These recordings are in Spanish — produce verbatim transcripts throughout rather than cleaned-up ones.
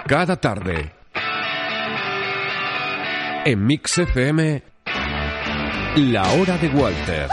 Cada tarde, en Mix F M, La Hora de Walter.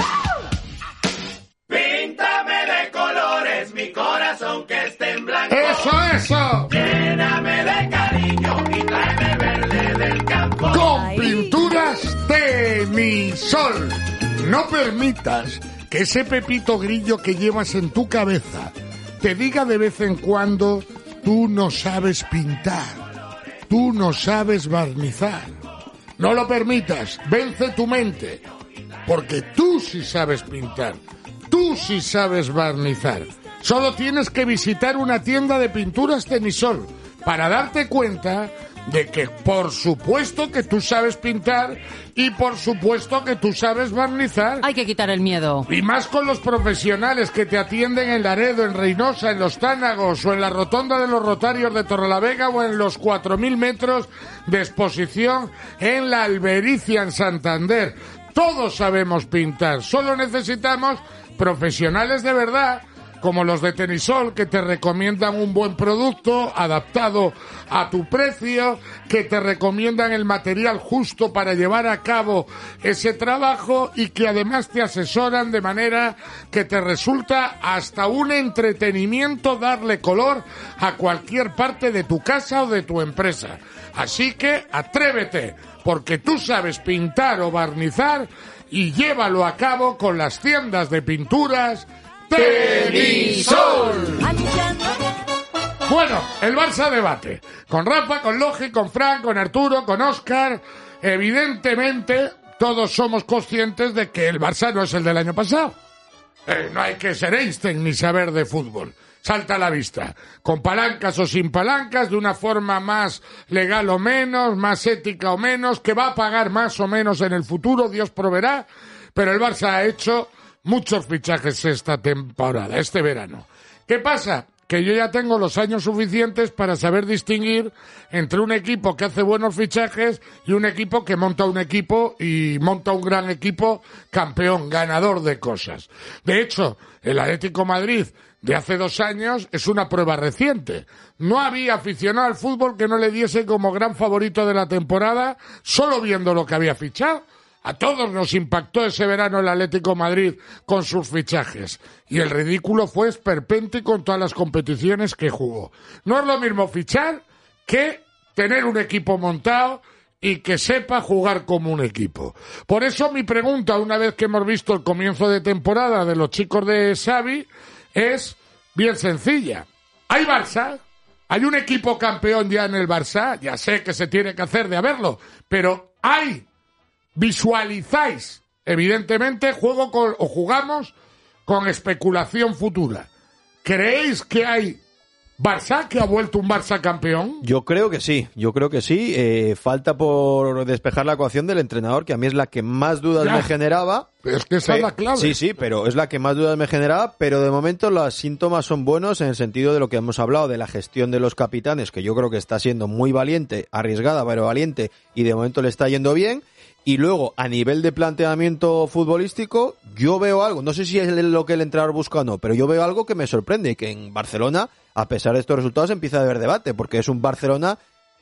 Píntame de colores mi corazón que esté en blanco. ¡Eso, eso! Lléname de cariño y tráeme verde del campo. Con Ay. pinturas Tenisol. No permitas que ese pepito grillo que llevas en tu cabeza te diga de vez en cuando: tú no sabes pintar, tú no sabes barnizar. No lo permitas, vence tu mente, porque tú sí sabes pintar, tú sí sabes barnizar. Solo tienes que visitar una tienda de pinturas Tenisol para darte cuenta de que por supuesto que tú sabes pintar y por supuesto que tú sabes barnizar. Hay que quitar el miedo. Y más con los profesionales que te atienden en Laredo, en Reynosa, en Los Tánagos o en la Rotonda de los Rotarios de Torrelavega o en los cuatro mil metros de exposición en la Albericia, en Santander. Todos sabemos pintar, solo necesitamos profesionales de verdad, como los de Tenisol, que te recomiendan un buen producto adaptado a tu precio, que te recomiendan el material justo para llevar a cabo ese trabajo y que además te asesoran de manera que te resulta hasta un entretenimiento darle color a cualquier parte de tu casa o de tu empresa. Así que atrévete, porque tú sabes pintar o barnizar, y llévalo a cabo con las tiendas de pinturas Tenisol. Bueno, el Barça debate. Con Rafa, con Logi, con Fran, con Arturo, con Óscar. Evidentemente, todos somos conscientes de que el Barça no es el del año pasado. Eh, no hay que ser Einstein ni saber de fútbol. Salta a la vista. Con palancas o sin palancas, de una forma más legal o menos, más ética o menos, que va a pagar más o menos en el futuro, Dios proveerá. Pero el Barça ha hecho muchos fichajes esta temporada, este verano. ¿Qué pasa? Que yo ya tengo los años suficientes para saber distinguir entre un equipo que hace buenos fichajes y un equipo que monta un equipo y monta un gran equipo campeón, ganador de cosas. De hecho, el Atlético Madrid de hace dos años es una prueba reciente. No había aficionado al fútbol que no le diese como gran favorito de la temporada solo viendo lo que había fichado. A todos nos impactó ese verano el Atlético Madrid con sus fichajes. Y el ridículo fue esperpéntico en todas las competiciones que jugó. No es lo mismo fichar que tener un equipo montado y que sepa jugar como un equipo. Por eso mi pregunta, una vez que hemos visto el comienzo de temporada de los chicos de Xavi, es bien sencilla. ¿Hay Barça? ¿Hay un equipo campeón ya en el Barça? Ya sé que se tiene que hacer de haberlo, pero ¿hay? ¿Visualizáis? Evidentemente juego con, o jugamos con especulación futura. ¿Creéis que hay Barça, que ha vuelto un Barça campeón? Yo creo que sí, yo creo que sí. Eh, falta por despejar la ecuación del entrenador, que a mí es la que más dudas Ya. me generaba. Es que esa Pe- es la clave. Sí, sí, pero es la que más dudas me generaba, pero de momento los síntomas son buenos en el sentido de lo que hemos hablado, de la gestión de los capitanes, que yo creo que está siendo muy valiente, arriesgada, pero valiente, y de momento le está yendo bien. Y luego, a nivel de planteamiento futbolístico, yo veo algo, no sé si es lo que el entrenador busca o no, pero yo veo algo que me sorprende, que en Barcelona, a pesar de estos resultados, empieza a haber debate, porque es un Barcelona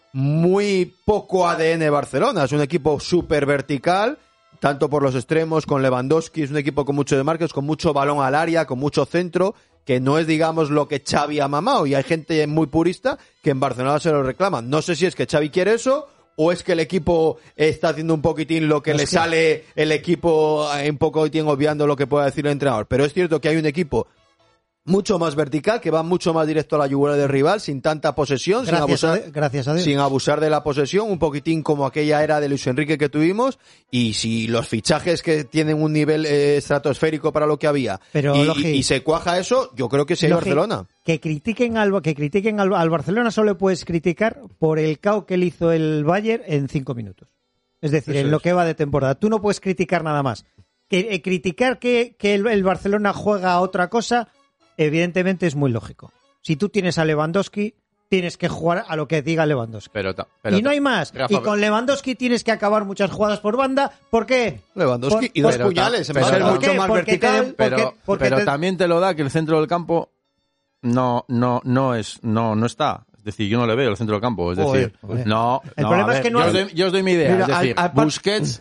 muy poco A D N Barcelona, es un equipo súper vertical, tanto por los extremos, con Lewandowski, es un equipo con mucho de marcos, con mucho balón al área, con mucho centro, que no es, digamos, lo que Xavi ha mamado, y hay gente muy purista que en Barcelona se lo reclaman. No sé si es que Xavi quiere eso, o es que el equipo está haciendo un poquitín lo que Es le que... sale el equipo un poquitín obviando lo que pueda decir el entrenador. Pero es cierto que hay un equipo mucho más vertical, que va mucho más directo a la yugular del rival, sin tanta posesión, sin Gracias a, abusar, gracias a Dios. sin abusar de la posesión, un poquitín como aquella era de Luis Enrique que tuvimos, y si los fichajes que tienen un nivel eh, estratosférico para lo que había, Pero, y, Logi, y se cuaja eso, yo creo que sí hay Logi, Barcelona. Que critiquen al que critiquen al, al Barcelona solo le puedes criticar por el caos que le hizo el Bayern en cinco minutos. Es decir, Eso en lo es. que va de temporada. Tú no puedes criticar nada más. Que eh, criticar que, que el, el Barcelona juega a otra cosa, evidentemente es muy lógico. Si tú tienes a Lewandowski, tienes que jugar a lo que diga Lewandowski. Pero, ta- pero y no ta- hay más. Rafa, y con Lewandowski tienes que acabar muchas jugadas por banda. ¿Por qué? Lewandowski Por- y dos pero ta- puñales, en pero vez de ta- ser ¿por mucho qué? más Porque te- vertical. pero, porque- porque pero te- también te lo da que el centro del campo no no no es no no está. Es decir, yo no le veo el centro del campo. Es Joder, decir, joder. no. El no, problema a es ver, que no Yo, hay- os doy, yo os doy mi idea. Mira, es decir, al- al par- Busquets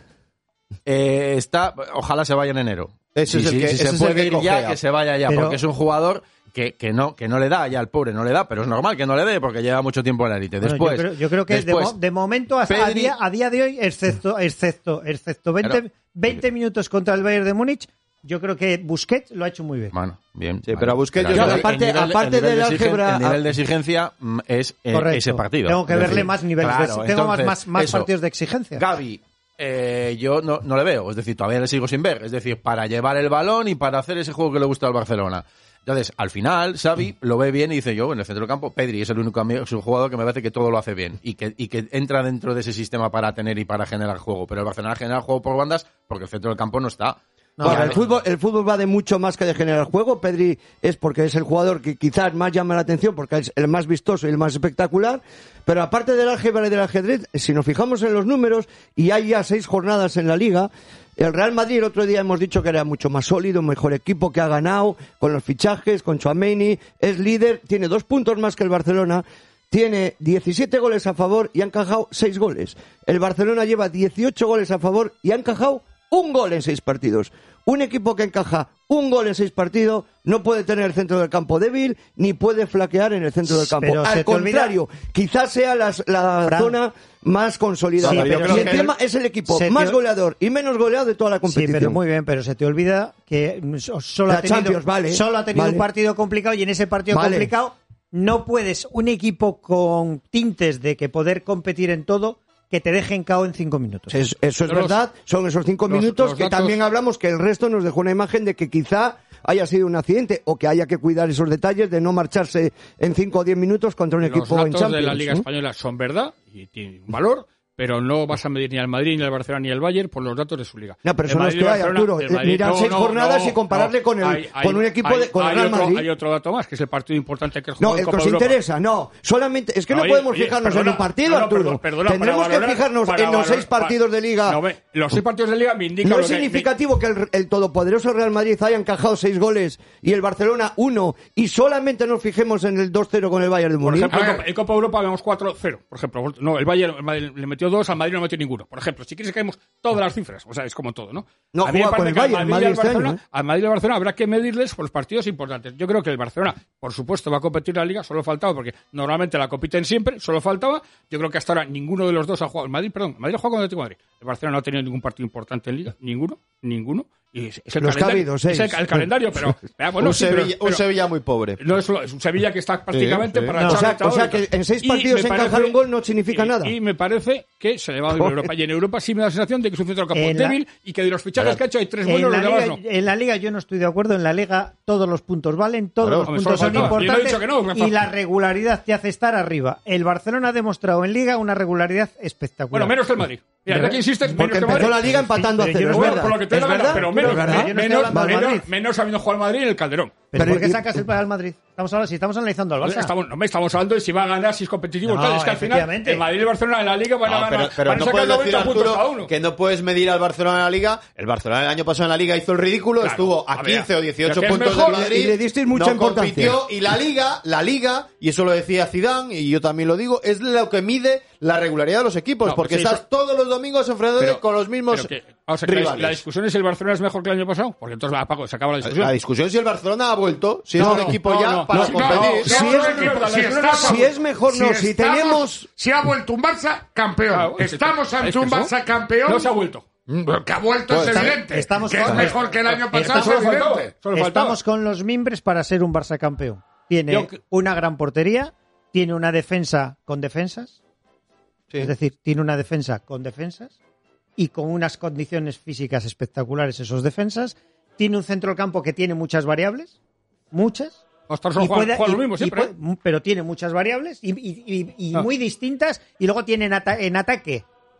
eh, está. Ojalá se vaya en enero. Ese Y es el si, que- si ese se es el puede que ir ya, cojea. que se vaya ya. Pero- Porque es un jugador que, que, no, que no le da, ya al pobre no le da, pero es normal que no le dé porque lleva mucho tiempo en la élite. Bueno, Después. yo, creo, yo creo que de, después, mo- de momento, hasta a, Pedri- día, a día de hoy, excepto, excepto, excepto veinte, Claro. veinte minutos contra el Bayern de Múnich, yo creo que Busquets lo ha hecho muy bien. Bueno, bien. Sí, pero a Busquets Pero yo el creo- nivel- aparte- el nivel- aparte el nivel del de exigen- álgebra- El nivel de exigencia mm, es eh, Correcto. ese partido. Tengo que Es verle decir, más niveles. de- claro, tengo más, entonces, más, más eso. partidos de exigencia. Gavi, eh, yo no, no le veo, es decir, todavía le sigo sin ver, es decir, para llevar el balón y para hacer ese juego que le gusta al Barcelona. Entonces, al final, Xavi lo ve bien y dice yo, en el centro del campo, Pedri es el único amigo, es un jugador que me parece que todo lo hace bien y que, y que entra dentro de ese sistema para tener y para generar juego. Pero el Barcelona genera juego por bandas porque el centro del campo no está. No, Bueno, ya, el fútbol, el fútbol va de mucho más que de generar juego. Pedri es porque es el jugador que quizás más llama la atención porque es el más vistoso y el más espectacular. Pero aparte del álgebra y del ajedrez, si nos fijamos en los números, y hay ya seis jornadas en la Liga, el Real Madrid el otro día hemos dicho que era mucho más sólido, mejor equipo, que ha ganado con los fichajes, con Tchouaméni, es líder, tiene dos puntos más que el Barcelona. Tiene diecisiete goles a favor y ha encajado seis goles. El Barcelona lleva dieciocho goles a favor y ha encajado un gol en seis partidos. Un equipo que encaja un gol en seis partidos no puede tener el centro del campo débil ni puede flaquear en el centro del campo. Pero se Al te contrario, quizás sea las- la Fran. zona más consolidada. Sí, pero y que encima el- es el equipo se te- más goleador y menos goleado de toda la Sí, competición. pero muy bien, pero se te olvida que mm, so- solo La ha tenido, Champions, vale, solo ha tenido vale. un partido complicado y en ese partido Vale. complicado no puedes un equipo con tintes de que poder competir en todo que te dejen cao en cinco minutos. Es- eso es Los- verdad, son esos cinco los- minutos los que datos- también hablamos que el resto nos dejó una imagen de que quizá haya sido un accidente o que haya que cuidar esos detalles de no marcharse en cinco o diez minutos contra un Los equipo en datos Champions. de la Liga ¿no? Española son verdad y tienen un valor, pero no vas a medir ni al Madrid, ni al Barcelona, ni al Bayern por los datos de su liga. No, pero El eso no es Madrid y que hay, Barcelona- Arturo. el Madrid- Mirar no, seis no, jornadas no, y compararle no. con el- Hay- hay- con un equipo de- hay- con el hay Real otro- Madrid. Hay otro dato más, que es el partido importante que No, jugó en el que Copa os de Europa. interesa, no. Solamente, es que no Oye, podemos oye, fijarnos perdona, en un partido, no, no, Arturo. perdona, perdona, Tendremos para que valorar- fijarnos para en los seis valorar- partidos de Liga. No, ve, los seis partidos de Liga me indican No lo es que- significativo que el, el todopoderoso Real Madrid haya encajado seis goles y el Barcelona uno y solamente nos fijemos en el dos cero con el Bayern de Por Múnich. ejemplo, A en ver. Copa, en Copa Europa vemos cuatro cero, por ejemplo. No, el Bayern, el Madrid le metió dos, al Madrid no metió ninguno. Por ejemplo, si quieres que vemos todas las cifras, o sea, es como todo, ¿no? No A mí me juega con parece el que al Bayern, Madrid y Madrid al este año, Barcelona, ¿eh? al Madrid y al Barcelona habrá que medirles por los partidos importantes. Yo creo que el Barcelona, por supuesto, va a competir en la Liga, solo faltaba, porque normalmente la compiten siempre, solo faltaba. Yo creo que hasta ahora ninguno de los dos ha jugado. El Madrid, perdón, el Madrid ha jugado con el Atlético de Madrid. El Barcelona no ha tenido ningún partido importante en Liga, ninguno, ninguno. Y es, es el Los que ha calendario, habido, seis. es el, el calendario, pero, ah, bueno, un, sí, pero- Sevilla, un pero- Sevilla muy pobre. no es, es un Sevilla que está prácticamente Sí, sí. para No, o, echar sea, echador o sea y tal. que en seis Y partidos me encajar parece- un gol no significa y- nada. Y me parece que se le va a Joder. Europa. Y en Europa sí me da la sensación de que es un centro del campo En la- débil y que de los fichajes que ha hecho hay tres En buenos, la, los demás Liga, no. en la Liga yo no estoy de acuerdo. En la Liga todos los puntos valen, todos Claro. los Hombre, puntos solo son faltaba. Yo no he importantes dicho que no, Rafa. y la regularidad te hace estar arriba. El Barcelona ha demostrado en Liga una regularidad espectacular. Bueno, menos que el Madrid. Mira, ya que insistes, menos Porque que el empezó Madrid. la Liga empatando a Pero yo cero, no es voy a- verdad. Por lo que te Es da la gana, verdad, pero es menos, verdad. yo no estoy menos, hablando del menos, Madrid. menos habiendo jugado al Madrid en el Calderón. ¿Pero Pero por qué y- sacas el Real Madrid? Estamos hablando, si estamos analizando al Barça. Estamos, no, estamos hablando de si va a ganar, si es competitivo. No, tal. Es que al final efectivamente. el Madrid y el Barcelona en la Liga van a No, ganar. pero, pero van a no sacar puedes decir, noventa puntos cada Arturo, uno. que no puedes medir al Barcelona en la Liga. El Barcelona el año pasado en la Liga hizo el ridículo, Claro, estuvo a a ver, quince o dieciocho pero que es puntos mejor, del Madrid. y le disteis mucha no importancia. compitió, y la Liga, la Liga, y eso lo decía Zidane, y yo también lo digo, es lo que mide la regularidad de los equipos, No, porque sí, estás pero- todos los domingos enfrentándote Pero- con los mismos pero que- vamos a ver, la- rivales. La discusión es si el Barcelona es mejor que el año pasado, porque entonces Paco, se acaba la discusión. La discusión es si el Barcelona ha vuelto, si No, es un no, equipo no, ya no, para no, competir. no, Si no, es- no, no, no, la si discusión estamos- es- Si es mejor, no, si estamos- tenemos... Si ha vuelto un Barça campeón. Claro, es- Estamos es ante que un eso Barça campeón. No se ha vuelto. Lo que ha vuelto Pues, es está- evidente. estamos que es con- mejor que el año Esto pasado, solo es faltaba. evidente. Solo faltaba. Estamos con los mimbres para ser un Barça campeón. Tiene Yo que- una gran portería, tiene una defensa con defensas, Sí. es decir, tiene una defensa con defensas y con unas condiciones físicas espectaculares esos defensas. Tiene un centro del campo que tiene muchas variables, muchas. Hasta solo y juegan, puede- juegan lo y- mismo y siempre. puede- pero tiene muchas variables y, y- y- y Ah. muy distintas. Y luego tiene en, ata- en ataque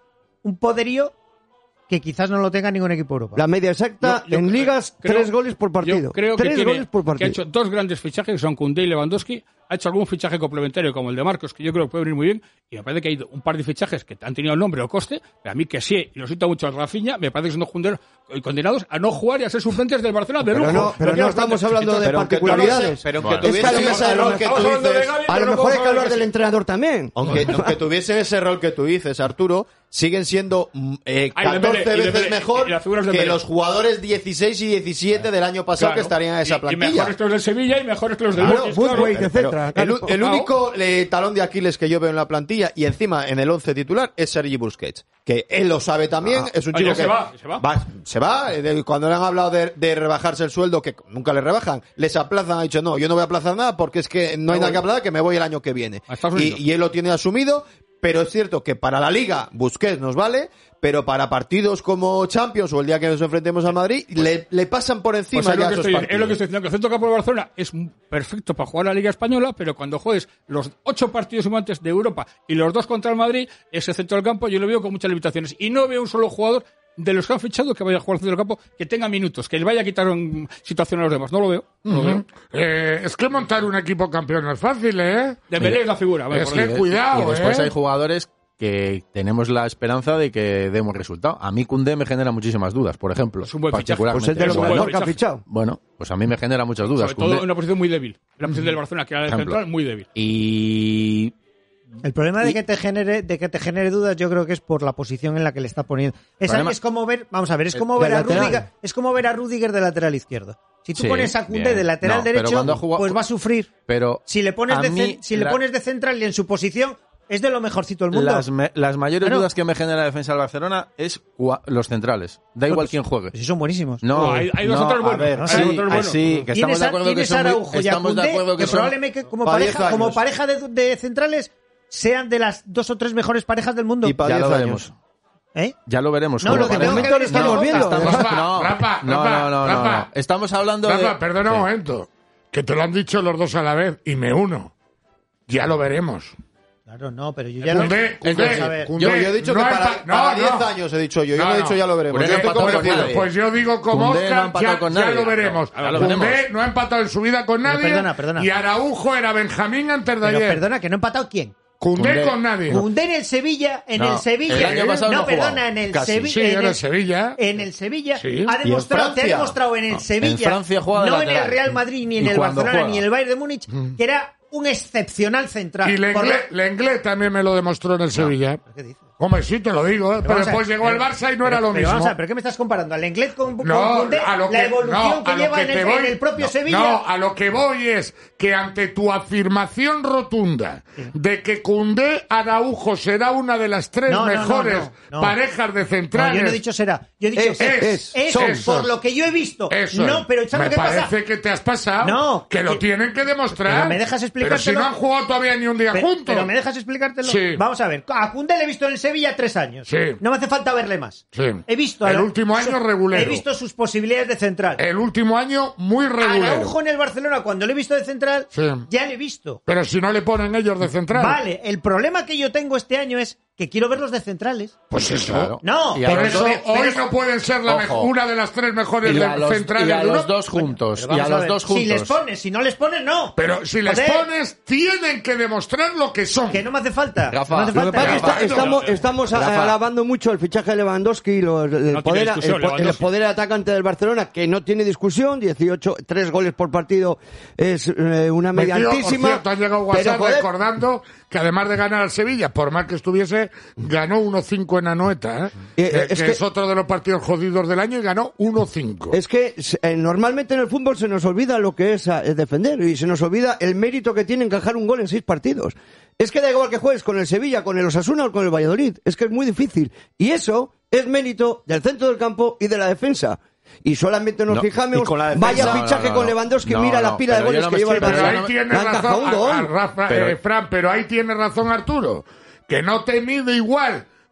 un poderío que quizás no lo tenga ningún equipo de Europa. La media exacta Yo- yo en creo- ligas, creo- tres goles por Yo partido. creo que, tres tiene- goles por que ha partido. hecho dos grandes fichajes, que son Koundé y Lewandowski. ha hecho algún fichaje complementario como el de Marcos, que yo creo que puede venir muy bien, y me parece que hay un par de fichajes que han tenido el nombre o coste, pero a mí que sí, y lo siento mucho a Rafinha, me parece que son dos jugadores condenados a no jugar y a ser suplentes del Barcelona de lujo. Pero no, pero no estamos hablando de particularidades. Pero Bueno. aunque Es que a lo tuviese ese mejor- rol que tú Estamos hablando de dices... Gavi, A pero lo no mejor podemos hay que hablar que del sí. entrenador también. Aunque, aunque tuviesen ese rol que tú dices, Arturo, siguen siendo mm, eh, Ay, Dembélé, catorce y veces Dembélé, mejor y las figuras de que Dembélé. los jugadores dieciséis y diecisiete del año pasado Claro. que estarían en esa Y- plantilla. Y mejores que los del Sevilla y mejores que los del Claro, Betis, Woodward, claro. etcétera. El, Claro. el único eh, talón de Aquiles que yo veo en la plantilla y encima en el once titular es Sergi Busquets, que él lo sabe también, Ah. es un Ah, chico ya que se va, se va. se va, eh, de- cuando le han hablado de, de rebajarse el sueldo, que nunca le rebajan, les aplazan, ha dicho no, yo no voy a aplazar nada porque es que no hay nada que aplazar, que me voy el año que viene. A Estados Y, Unidos. y él lo tiene asumido, pero es cierto que para la Liga Busquets nos vale, pero para partidos como Champions o el día que nos enfrentemos al Madrid, le, le pasan por encima Pues es, ya lo que esos estoy, partidos. es lo que estoy diciendo, que el centro campo de Barcelona es perfecto para jugar a la Liga Española, pero cuando juegues los ocho partidos sumantes de Europa y los dos contra el Madrid, ese centro del campo yo lo veo con muchas limitaciones. Y no veo un solo jugador de los que han fichado que vaya a jugar al centro del campo, que tenga minutos, que le vaya a quitar un, situación a los demás. No lo veo. No lo veo. Eh, es que montar un equipo campeón no es fácil, ¿eh? Dembélé es la figura. vale, Es por que Dios. cuidado, y después ¿eh? hay jugadores que tenemos la esperanza de que demos resultado. A mí Koundé me genera muchísimas dudas, por ejemplo. Es un buen fichaje. Pues particularmente. es de lo Es un buen mejor que ha fichaje. fichado. Bueno, pues a mí me genera muchas dudas. Sobre todo Koundé. en una posición muy débil. En la posición del Barcelona, que era el Ejemplo. central, muy débil. Y El problema de Y- que te genere de que te genere dudas, yo creo que es por la posición en la que le está poniendo. Es, Problema- es como ver, vamos a ver, es como de ver a lateral. Rudiger, es como ver a Rudiger de lateral izquierdo. Si tú Sí, pones a Koundé bien. de lateral No, pero derecho, cuando ha jugado- pues va a sufrir. pero Si le pones a de mí cen- si le la- pones de central y en su posición es de lo mejorcito del mundo. Las, me- las mayores Claro. dudas que me genera la defensa del Barcelona es cua- los centrales. Da igual Pues- quién juegue. pues sí son buenísimos. No, No, hay- hay dos no, otros a buenos. ver, Hay sí, dos otros buenos. sí, que estamos Tienes de a- acuerdo que tienes son a muy- Araujo y a estamos de Koundé, acuerdo que que son probablemente como para pareja, diez como años. pareja de, de centrales sean de las dos o tres mejores parejas del mundo. Y para ya lo diez veremos. años. ¿Eh? Ya lo veremos. No, como lo que pareja. tengo que momento ver lo es que estamos no- viendo. estamos- Rafa, No, Rafa, no, Rafa, no, no, Rafa. no. Estamos hablando Rafa, de... perdona un Sí. momento. Que te lo han dicho los dos a la vez y me uno. Ya lo veremos. Claro, no, pero yo ya no. Koundé, Koundé, Vamos a ver. Koundé, Yo, yo he dicho no que ha para, empa- no, para no. diez años he dicho yo. Yo no, he dicho ya lo veremos. Koundé Yo no estoy empató con convencido. nadie. Pues yo digo como Koundé no ha Oscar, empatado ya, con ya nadie. lo veremos. Ya lo Koundé veremos. no ha empatado en su vida con Pero nadie. perdona, perdona. Y Araujo era Benjamín antes de Pero ayer. perdona, que no ha empatado quién. Koundé Koundé. con nadie. Koundé en el Sevilla, en No, el Sevilla. el año pasado no, no ha jugado. perdona, en el Casi. Sevilla. Sí, era el Sevilla. En el Sevilla Sí. ha Y en demostrado, te ha Francia. demostrado en el No, Sevilla, en Francia juega de no en el lateral. Real Madrid, ni en Y el cuando Barcelona, juega. ni en el Bayern de Múnich, que era un excepcional central. Y Por Lenglet, lo- Lenglet también me lo demostró en el Sevilla. ¿Qué dices? Hombre, sí, te lo digo, ¿eh? pero, vamos a después ver, llegó el pero- Barça y no pero- era lo pero mismo. Vamos a ver, ¿pero qué me estás comparando? ¿Al Lenglet con, con No, Koundé? a lo que, la evolución no, que a lo lleva que en, te el, voy, en el propio no, Sevilla. No, a lo que voy es que ante tu afirmación rotunda de que Koundé Araujo será una de las tres No, no, no, mejores no, no. parejas de No, centrales. yo no he dicho será. Yo he dicho Es, es, es, es, son, por son. lo que yo he visto. Eso no, es. pero ¿sabes me qué pasa? parece que te has pasado. No, que lo que- tienen que demostrar. Pero me dejas Pero explicártelo. si no han jugado todavía ni un día Pero, juntos. pero me dejas explicártelo. Sí. Vamos a ver. A Koundé le he visto en el Sevilla tres años. Sí. No me hace falta verle más. Sí. He visto El a- último año su- regulero. He visto sus posibilidades de central. El último año muy regular. Araujo en el Barcelona, cuando le he visto de central, Sí. ya le he visto. Pero si no le ponen ellos de central. Vale, el problema que yo tengo este año es que quiero verlos de centrales. Pues eso. Claro. No, Y a Por los eso dos- hoy no pueden ser la Ojo. mejo- una de las tres mejores Y de- a los, centrales y a de los Europa. dos juntos. Pero Y a vamos los ver, dos juntos. Si les pones, si no les pones, no. Pero si les Joder, pones, tienen que demostrar lo que son. Que no me hace falta. Rafa, no me hace Lo que falta. pasa es que Rafa, está- estamos, no, estamos a- Rafa. alabando mucho el fichaje de Lewandowski, y los- el, No tiene poder, discusión, el, po- el Lewandowski. poder atacante del Barcelona, que no tiene discusión, dieciocho, tres goles por partido es eh, una media Metió, por altísima. cierto, ha llegado pero, WhatsApp joder, recordando que además de ganar al Sevilla, por mal que estuviese, ganó uno cinco en Anoeta, ¿eh? Eh, que, es que que- es otro de los partidos jodidos del año y ganó uno cinco. Es que eh, normalmente en el fútbol se nos olvida lo que es, eh, defender y se nos olvida el mérito que tiene encajar un gol en seis partidos. Es que da igual que juegues con el Sevilla, con el Osasuna o con el Valladolid. Es que es muy difícil. Y eso es mérito del centro del campo y de la defensa. Y solamente nos No, fijamos, y con la defensa- vaya No, no, fichaje no, con no. Lewandowski, No, mira la no, pila de pero yo goles no que me lleva el estoy- Pero Barcelona. ahí tiene Le han encajado razón, un gol. a- a Rafa, Pero- eh, Fran, pero ahí tiene razón Arturo, que no te mide igual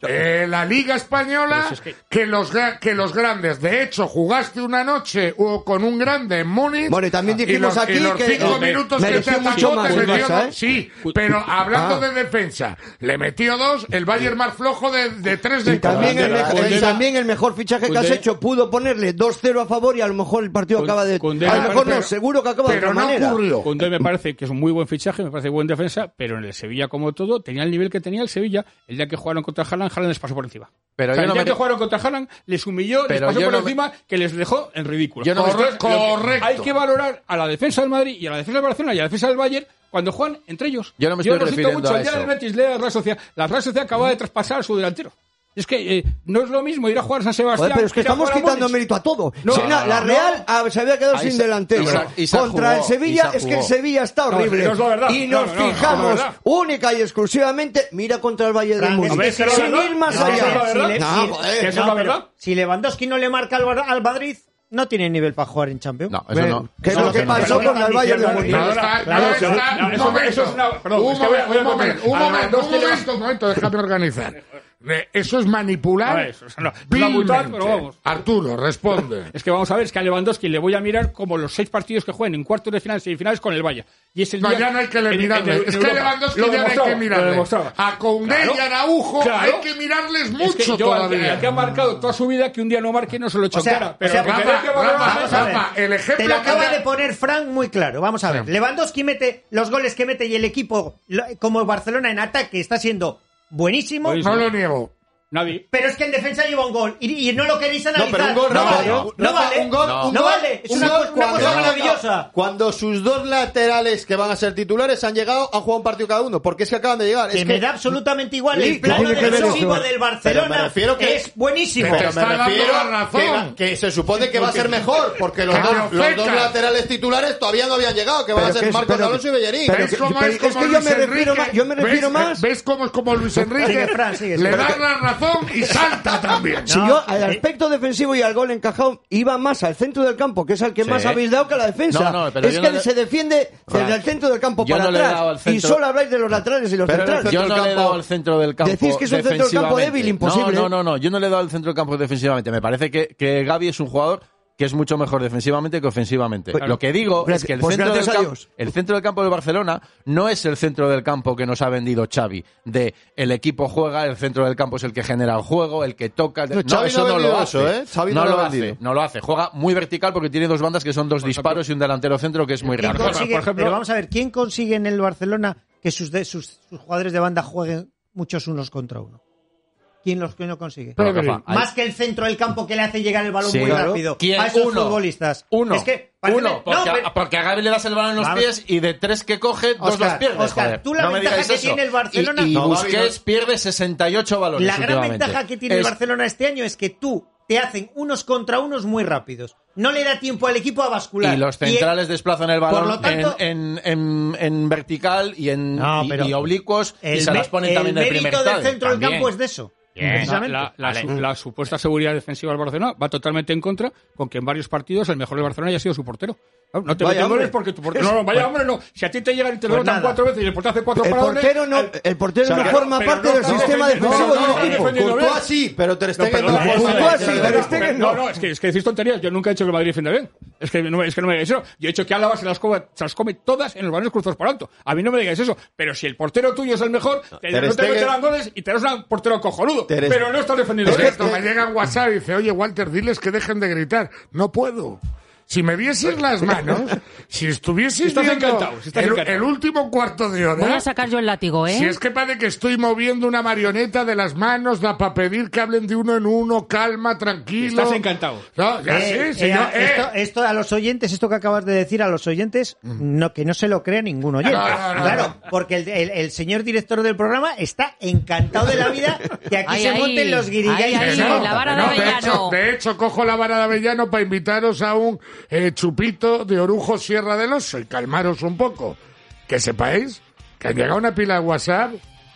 eh, la Liga Española Pero si es que... los gra- que los grandes. De hecho, jugaste una noche o con un grande en Múnich. Bueno, y también y dijimos los, aquí y los que cinco eh, minutos que te mereció atacó mucho te más el metió Barça, dos. ¿eh? Sí, pero hablando Ah. de defensa, le metió dos. El Bayern más flojo de, de tres de Y también, el, Córdoba. mejor- y también el mejor fichaje que has Koundé- hecho pudo ponerle dos cero a favor y a lo mejor el partido Koundé- acaba de... Koundé- a lo mejor pero- no, seguro que acaba de Pero otra no manera. ocurrió. Koundé me parece que es un muy buen fichaje, me parece buen defensa, pero en el Sevilla, como todo, tenía el nivel que tenía el Sevilla. El día que jugaron contra Haaland, Haaland les pasó por encima. Pero O sea, yo no el día me- que jugaron contra Haaland, les humilló, les Pero pasó yo por no me- encima, que les dejó en ridículo. Yo no me Corre- Entonces, lo que correcto. Hay que valorar a la defensa del Madrid y a la defensa del Barcelona y a la defensa del Bayern cuando juegan entre ellos. Yo no me estoy lo siento refiriendo mucho, a el día eso. del Betis, lea la Real Sociedad. La Real Sociedad acaba de traspasar a su delantero. Es que eh, no es lo mismo ir a jugar a San Sebastián. Joder, pero es que ir a estamos jugar a quitando Múnich. mérito a todo. No, Si na- no, la no. Real ah, se había quedado Ahí sin se- delantero. Isa- Isa Contra jugó, el Sevilla Isa es que el jugó. Sevilla está No, horrible. no es la verdad. Y No, nos no, no, no es la fijamos verdad. única y exclusivamente, mira contra el Bayern de Frank, Múnich. es que si es Sin verdad, ir más no, allá. es la verdad. Si le- No, si- joder. que eso es no, la pero verdad. si Lewandowski no le marca al, Bar- al Madrid, no tiene nivel para jugar en Champions. No, eso no. ¿Qué es No, lo que pero- pasó pero- con el Bayern de pero- Múnich? No, está, Claro, no, eso- está, no, un eso- momento. eso es una- perdón, un es que voy a- voy a momento, un poner- momento, un a momento, un Lewandowski le- momento, un momento, déjame organizar. Eh, Eso es manipular. A ver, eso es una- una brutal, vilmente. pero vamos. Arturo, responde. Es que vamos a ver, es que a Lewandowski le voy a mirar como los seis partidos que jueguen en cuartos de final, semifinales con el Bayern. Y es el No, día- ya no hay que le en- en- mirarle. en Es que Europa. Lewandowski Lo ya no hay demostraba, que lo mirarle. demostraba. A Koundé Claro, y a Araujo claro. hay que mirarles mucho Es que yo, al que- todavía. al que ha marcado toda su vida, que un día no marque, no se lo echo O sea, en cara. Pero o sea, lo que Rafa, tenéis que valorar Rafa, es- Vamos a ver. Rafa, el ejemplo Te lo que acaba te- de poner Frank muy claro. Vamos a ver. Sí. Lewandowski mete los goles que mete y el equipo, lo- como Barcelona en ataque, está siendo buenísimo. Oye, No lo niego. Nadie. Pero es que en defensa lleva un gol y, y no lo queréis analizar. pero un gol, no, Rafa, vale. no. No, Rafa, vale. un gol, no, un gol, vale. Es un una, gol una cuando- cosa maravillosa. Cuando sus dos laterales que van a ser titulares han llegado, han jugado un partido cada uno, porque es que acaban de llegar. Que Es me que da absolutamente igual. Sí, El plano tiene que ver defensivo eso. del Pero me Barcelona refiero que- es buenísimo. Pero Pero te me está dando refiero la razón. que, va- que se supone que va a ser mejor, porque los, Que dos, te los dos ofecas. laterales titulares todavía no habían llegado, que van a Pero ser que es- Marcos pero- Alonso y Bellerín. pero ¿Ves que- cómo pero es es como que yo Luis me refiero Enrique? más- yo me refiero ¿Ves, más- ¿Ves cómo es como Luis Enrique? Sigue, Fran, sigue, Le sigue. das la razón y salta también. Si No, yo al eh, aspecto defensivo y al gol encajado iba más al centro del campo, que es al que Sí. más habéis dado que a la defensa. No, no, pero es yo que no le- se defiende desde Ra- el centro del campo yo para no le he dado atrás al y centro- solo habláis de los laterales y los Pero el centrales. centro Yo no del le he campo- dado al centro del campo. Decís que es un centro del campo defensivamente. débil, imposible. No, no, no, no, yo no le he dado al centro del campo defensivamente. Me parece que, que Gavi es un jugador que es mucho mejor defensivamente que ofensivamente. Pues- Lo que digo Gracias- es que el, pues centro del gracias a campo, Dios. el centro del campo de Barcelona no es el centro del campo que nos ha vendido Xavi, de el equipo juega, el centro del campo es el que genera el juego, el que toca... No, Xavi eso no ha no lo vendido hace. eso, ¿eh? Xavi no no lo lo ha hace, vendido. no lo hace. Juega muy vertical porque tiene dos bandas que son dos disparos y un delantero centro que es muy ¿Quién grande. consigue- por ejemplo- pero vamos a ver, ¿quién consigue en el Barcelona que sus, de- sus, sus jugadores de banda jueguen muchos unos contra uno? ¿Quién los que no consigue? Pedri. Rafa, hay- Más que el centro del campo que le hace llegar el balón Sí. muy Claro. rápido ¿Quién? a esos Uno. futbolistas. Uno. Es que, parece- Uno, porque, no, pero- a, porque a Gavi le das el balón en los Vamos. pies y de tres que coge, dos Oscar, los pierdes. Oscar, joder. tú la No me ventaja digáis que eso. tiene el Barcelona- Y, y No, Gavi Busquets no- pierde sesenta y ocho balones La gran últimamente. ventaja que tiene el Es- Barcelona este año es que tú te hacen unos contra unos muy rápidos. No le da tiempo al equipo a bascular. Y los centrales desplazan el por balón lo tanto- en, en, en, en vertical y en No, y- pero y oblicuos y el se me- las ponen también en el primer mérito del tal. centro del También. campo es de eso. Bien. Precisamente. La, la- Vale. su- la supuesta seguridad defensiva del Barcelona va totalmente en contra con que en varios partidos el mejor del Barcelona haya sido su portero. No, no te Vaya meten goles hombre. porque tu portero... No, no, vaya hombre, no. Si a ti te llegan y te Pues rebotan nada. cuatro veces y el portero hace cuatro El paradones... portero no, al- el portero O sea, no que- forma pero parte no del está sistema defendiendo- defensivo no, no, del no, equipo. defendiendo Courtois bien. sí, pero Ter Stegen perdón, no. vamos a ver, Courtois sí, pero- Ter Stegen no, no. no, es que, es que decís tonterías. Yo nunca he dicho que el Madrid defiende bien. Es que no, me- es que no me digáis eso. Yo he dicho que Álava se las, come, se las come todas en los balones cruzados por alto. A mí no me digáis eso. Pero si el portero tuyo es el mejor, te, Ter no te Stegen- meterán goles y te harás un portero cojonudo. Ter- Pero no estás defendiendo Por bien. esto me llega en WhatsApp y dice, oye, Walter, diles que dejen de gritar. No puedo. Si me vieses las manos, si estuvieses Estás viendo encantado, si estás el, encantado. el último cuarto de hora... Voy a sacar yo el látigo, ¿eh? Si es que parece que estoy moviendo una marioneta de las manos para pedir que hablen de uno en uno, calma, tranquilo. Estás encantado. No, ya Eh, sí, señor. eh, eh. esto, esto a los oyentes, esto que acabas de decir a los oyentes, no, que no se lo crea ningún oyente. No, no, no, claro, no. porque el, el- el señor director del programa está encantado de la vida que aquí Ay, se ay. monten los guirigay. Ay, ay, Que no, la vara que de no, de Avellano. hecho, de hecho, cojo la vara de Avellano para invitaros a un eh, chupito de Orujo Sierra del Oso y calmaros un poco. Que sepáis que han llegado una pila de WhatsApp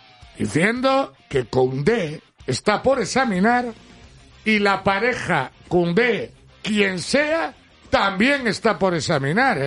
diciendo que Koundé está por examinar y la pareja Koundé, quien sea, también está por examinar, ¿eh?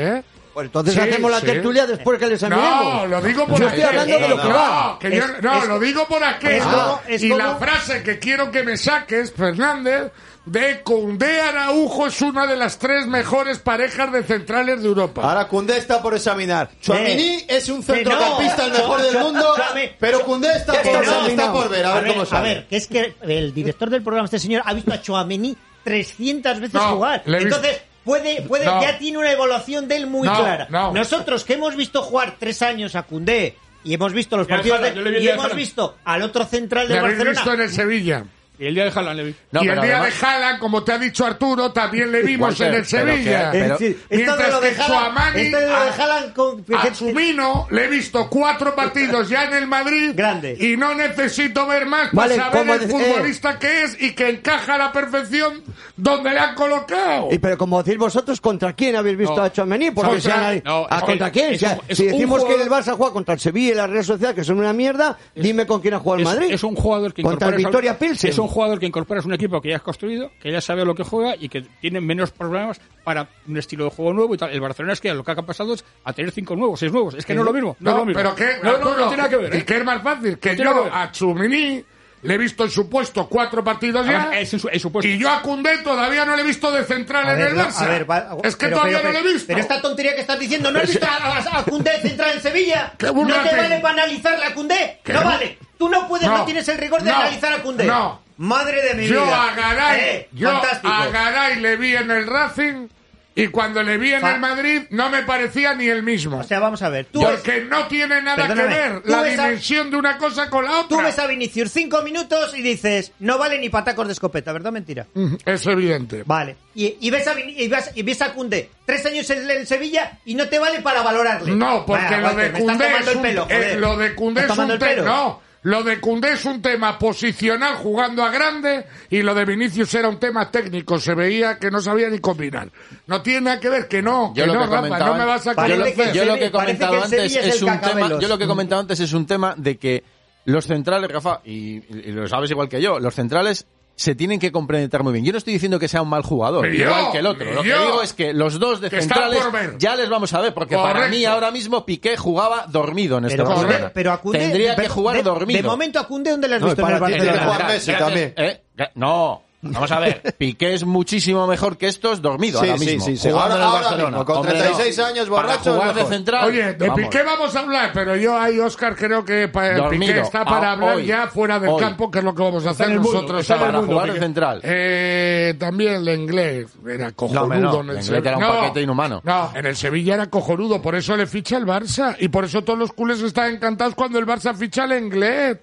Pues entonces Sí, hacemos la sí. tertulia después que les examinemos. No, lo digo por Yo aquel. estoy hablando de lo que no, va. que yo- Es- no, es- lo digo por aquel. es como- es y como- la frase que quiero que me saques, Fernández, de Koundé Araujo es una de las tres mejores parejas de centrales de Europa. Ahora Koundé está por examinar. Chouameni es un centrocampista el no, mejor del Chua- mundo, Chouameni- pero Koundé está Ya por, está está examinado. por ver, a ver cómo a sale. ver, que es que el director del programa, este señor, ha visto a Chouameni trescientas veces No, jugar. le he visto- Entonces, puede, puede, No. ya tiene una evaluación de él muy No, clara. no. Nosotros que hemos visto jugar tres años a Koundé y hemos visto los Y al partidos Haaland, de- yo le vi el y día de hemos Haaland. visto al otro central Le del habéis Barcelona. visto en el Sevilla. Y el día de Haaland le vi. No, y el pero día además- de Haaland, como te ha dicho Arturo, también le vimos Walter, en el pero que- Sevilla. pero- Eh, sí, esto de Mientras lo de que Haaland- Tchouaméni, esto de lo de a- Haaland con- a Chumino le he visto cuatro partidos ya en el Madrid Grande. y no necesito ver más Vale, para saber como el de- futbolista que es y que encaja a la perfección donde le han colocado. Y pero como decís vosotros, ¿contra quién habéis visto No. a Chouameni? Porque Contra- si hay- no, ¿a es contra que quién? es Si, un- es si un decimos jugador- que el Barça juega contra el Sevilla y la Real Sociedad, que son una mierda, dime con quién ha jugado el Es, Madrid. es un jugador que Contra el incorporas Victoria al- Pilsen. Es un jugador que incorporas un equipo que ya has construido, que ya sabe lo que juega y que tiene menos problemas para un estilo de juego nuevo y tal. El Barcelona es que lo que ha pasado es a tener cinco nuevos, seis nuevos. Es que no es lo mismo. No, No, es lo mismo. pero que no, no, no, Arturo, tiene nada que ver. y ¿eh? que es más fácil que No tiene nada yo que ver. a Chumini le he visto en su puesto cuatro partidos Además, ya es en su- en su puesto. y yo a Koundé todavía no le he visto de central A en ver, el no, Barça. a ver, va- es que pero- todavía pero- no lo he visto. Pero esta tontería que estás diciendo, ¿no has visto a, a, a Koundé central en Sevilla? ¡Qué ¿No burlate! te vale para analizarle a Koundé? ¿Qué? No vale. Tú no puedes, no, No. tienes el rigor de No. analizar a Koundé. No. Madre de mi Yo vida. a Garay, Eh, yo fantástico. a Garay le vi en el Racing y cuando le vi en Fa- el Madrid no me parecía ni el mismo. O sea, vamos a ver. Tú Porque no tiene nada Perdóname, que ver tú la ves a- dimensión de una cosa con la Tú otra. ves a Vinicius cinco minutos y dices, no vale ni patacos de escopeta, ¿verdad o mentira? Mm, Es evidente. Vale. Y, y ves a Vin- y ves, y ves a Koundé tres años en, en Sevilla y no te vale para valorarle. No, porque Vaya, lo de Walter, me estás Koundé tomando es el un, pelo, eh, joder. lo de Koundé ¿Me es estás tomando un el tema. pelo? No, lo de Koundé es un tema posicional jugando a grande y lo de Vinicius era un tema técnico. Se veía que no sabía ni combinar. No tiene nada que ver, que no, Yo que lo no, que Rafa, comentaba no me vas a Parece yo lo, que convencer. el yo lo que he Sevilla- parece comentado que el antes Sevilla es es el un tema, cacabelos. yo lo que he comentado antes es un tema de que los centrales, Rafa, y, y lo sabes igual que yo, los centrales se tienen que comprender muy bien. Yo no estoy diciendo que sea un mal jugador, Ni yo, igual que el otro. ni Lo que yo. digo es que los dos de Que están centrales por ver. ya les vamos a ver, porque para Correcto. mí ahora mismo Piqué jugaba dormido en este Pero, Barcelona. Koundé- pero a Koundé... Tendría de- que jugar de, dormido. De momento a Koundé, ¿dónde le has No, visto en el para ti Barcelona? tiene que jugar Espera, Messi espera, también. eh, eh, no, vamos a ver. Piqué es muchísimo mejor que estos dormido Sí, ahora sí, mismo. sí, sí. Jugando Ahora- en el ahora Barcelona. mismo, con Hombre, treinta y no. seis años, Para borracho, jugar de mejor. central. Oye, de vamos. Piqué vamos a hablar, pero yo ahí, Oscar, creo que pa- Piqué Dormido. está para Ah, hablar hoy. ya fuera del Hoy. campo, que es lo que vamos a Está hacer en el mundo, nosotros está en el ahora. Para mundo, jugar de Piqué. central. Eh, también el inglés era cojonudo. hombre, no. en el El Sevilla. inglés era un No, paquete inhumano. No, en el Sevilla era cojonudo, por eso le ficha el Barça. Y por eso todos los culés están encantados cuando el Barça ficha al inglés.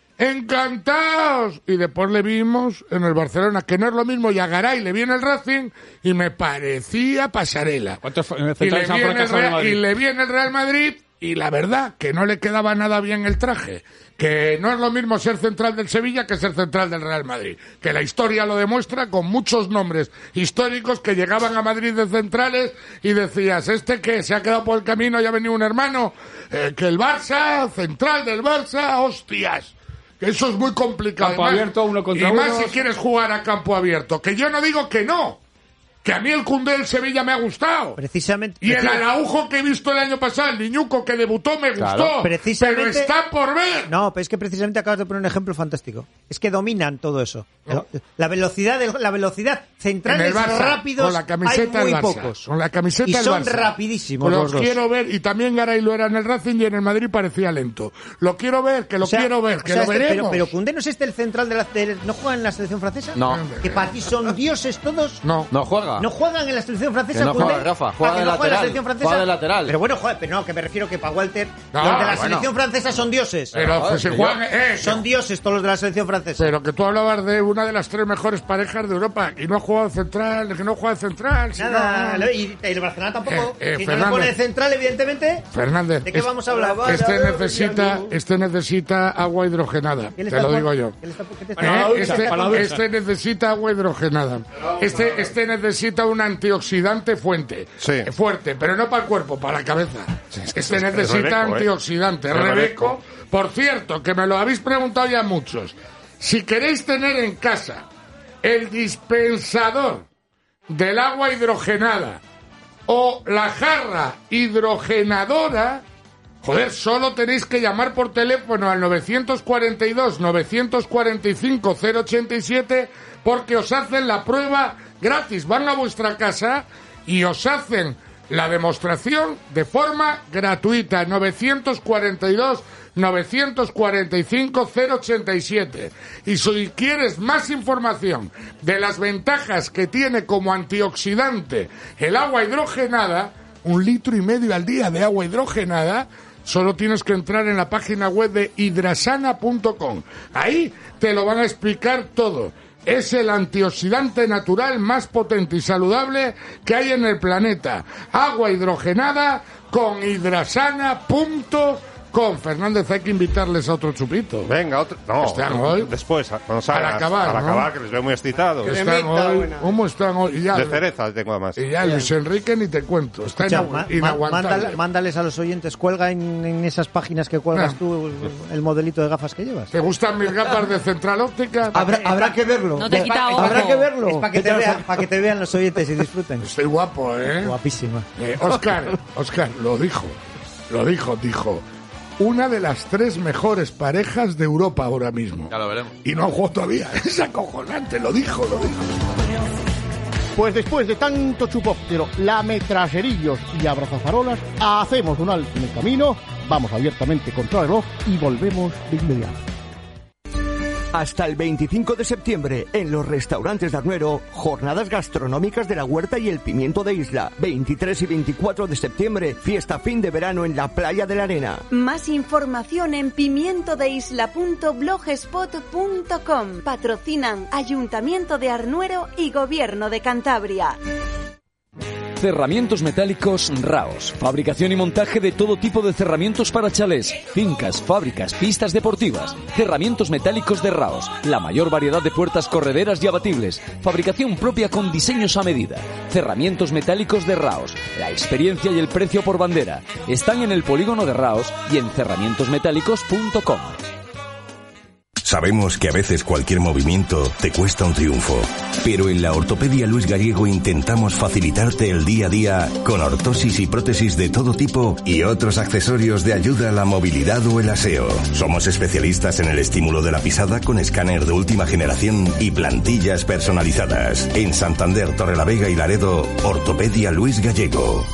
¡Encantados! Y después le vimos en el Barcelona, que no es lo mismo, y a Garay le vi en el Racing y me parecía pasarela. ¿Cuántos Y le, centrales han vi en el fracasado en Real, Madrid? y le vi en el Real Madrid y la verdad que no le quedaba nada bien el traje. Que no es lo mismo ser central del Sevilla que ser central del Real Madrid. Que la historia lo demuestra con muchos nombres históricos que llegaban a Madrid de centrales y decías, este que se ha quedado por el camino y ha venido un hermano, eh, que el Barça, central del Barça, hostias. Que eso es muy complicado. Campo Y más- abierto, uno contra y más uno. si quieres jugar a campo abierto. Que yo no digo que no. Que a mí el Koundé del Sevilla me ha gustado. Precisamente... Y el preci- Araujo que he visto el año pasado, el Niñuco que debutó, me Claro. gustó. Precisamente- Pero está por ver. No, pero es que precisamente acabas de poner un ejemplo fantástico. Es que dominan todo eso. No. La velocidad, del- la velocidad En centrales el Barça, rápidos con la camiseta hay muy del Barça, pocos. con la camiseta y del son Barça. rapidísimos Los los dos. quiero ver, y también Garay lo era en el Racing y en el Madrid parecía lento. Lo quiero ver, que lo O sea, quiero ver, o que sea, lo este- veremos. Pero, pero Koundé no es este el central de la... de- ¿No juega en la selección francesa? No. Que para ti son dioses todos. No. No juega. ¿No juegan en la selección francesa, Que no Koundé? juega, Rafa, Ah, juega que de no juega en la lateral, selección francesa. juega de lateral. Pero bueno, joder, pero no, que me refiero que para Walter, No, los de la bueno. selección francesa son dioses. Pero Joder, José que Juan, yo- eh, Son dioses todos los de la selección francesa. pero que tú hablabas de una de las tres mejores parejas de Europa y no ha jugado central, que no juega central. si Nada, no- lo- y el Barcelona tampoco. Eh, eh, si no le Fernández. pone central, evidentemente. Fernández, ¿De qué es- vamos a hablar? Este necesita, este necesita agua hidrogenada. ¿Qué le Te está lo pon- digo yo. ¿Qué le está- qué te está- Para la ¿Eh? ducha, Este, para la ducha. este necesita agua hidrogenada. Este, este necesita un antioxidante fuente, Sí. eh, fuerte, pero no para el cuerpo, para la cabeza. Este necesita Rebeco, ¿eh? antioxidante. Es Rebeco, Rebeco. por cierto, que me lo habéis preguntado ya muchos. Si queréis tener en casa el dispensador del agua hidrogenada o la jarra hidrogenadora, joder, solo tenéis que llamar por teléfono al nueve cuatro dos, nueve cuatro cinco, cero ochenta y siete porque os hacen la prueba gratis. Van a vuestra casa y os hacen la demostración de forma gratuita. nueve cuatro dos, nueve cuatro cinco, cero ochenta y siete. Y si quieres más información de las ventajas que tiene como antioxidante el agua hidrogenada, un litro y medio al día de agua hidrogenada, solo tienes que entrar en la página web de hidrasana punto com. Ahí te lo van a explicar todo. Es el antioxidante natural más potente y saludable que hay en el planeta. Agua hidrogenada con hidrasana punto com. Fernández, hay que invitarles a otro chupito. Venga, otro. No, ¿Están hoy? Después, cuando salgas, Al acabar, Al ¿no? acabar, que les veo muy excitados. Están hoy, ¿cómo están hoy? Y ya, De cereza tengo además. y ya Luis Enrique ni te cuento. Está Escucha, inagu- ma- ma- inaguantable. mándale- mándales a los oyentes, cuelga en, en esas páginas que cuelgas Ah. tú el, el modelito de gafas que llevas. ¿Te gustan mis gafas de Central Óptica? Habrá, habrá que verlo. No te quita ojo. Habrá que verlo. Es para que, te vean, para que te vean los oyentes y disfruten. Estoy guapo, ¿eh? Guapísima. Eh, Oscar, Oscar, lo dijo, lo dijo, dijo, una de las tres mejores parejas de Europa ahora mismo. Ya lo veremos. Y no ha jugado todavía, es acojonante, lo dijo, lo dijo. Pues después de tanto chupóptero, lametraserillos y abrazafarolas, hacemos un alto en el camino, vamos abiertamente contra el reloj y volvemos de inmediato. Hasta el veinticinco de septiembre, en los restaurantes de Arnuero, jornadas gastronómicas de la Huerta y el Pimiento de Isla. veintitrés y veinticuatro de septiembre, fiesta fin de verano en la Playa de la Arena. Más información en pimiento de isla punto blogspot punto com. Patrocinan Ayuntamiento de Arnuero y Gobierno de Cantabria. Cerramientos metálicos Raos. Fabricación y montaje de todo tipo de cerramientos para chalés, fincas, fábricas, pistas deportivas. Cerramientos metálicos de Raos. La mayor variedad de puertas correderas y abatibles. Fabricación propia con diseños a medida. Cerramientos metálicos de Raos. La experiencia y el precio por bandera. Están en el polígono de Raos y en cerramientos metálicos punto com. Sabemos que a veces cualquier movimiento te cuesta un triunfo, pero en la Ortopedia Luis Gallego intentamos facilitarte el día a día con ortosis y prótesis de todo tipo y otros accesorios de ayuda a la movilidad o el aseo. Somos especialistas en el estímulo de la pisada con escáner de última generación y plantillas personalizadas. En Santander, Torrelavega y Laredo, Ortopedia Luis Gallego.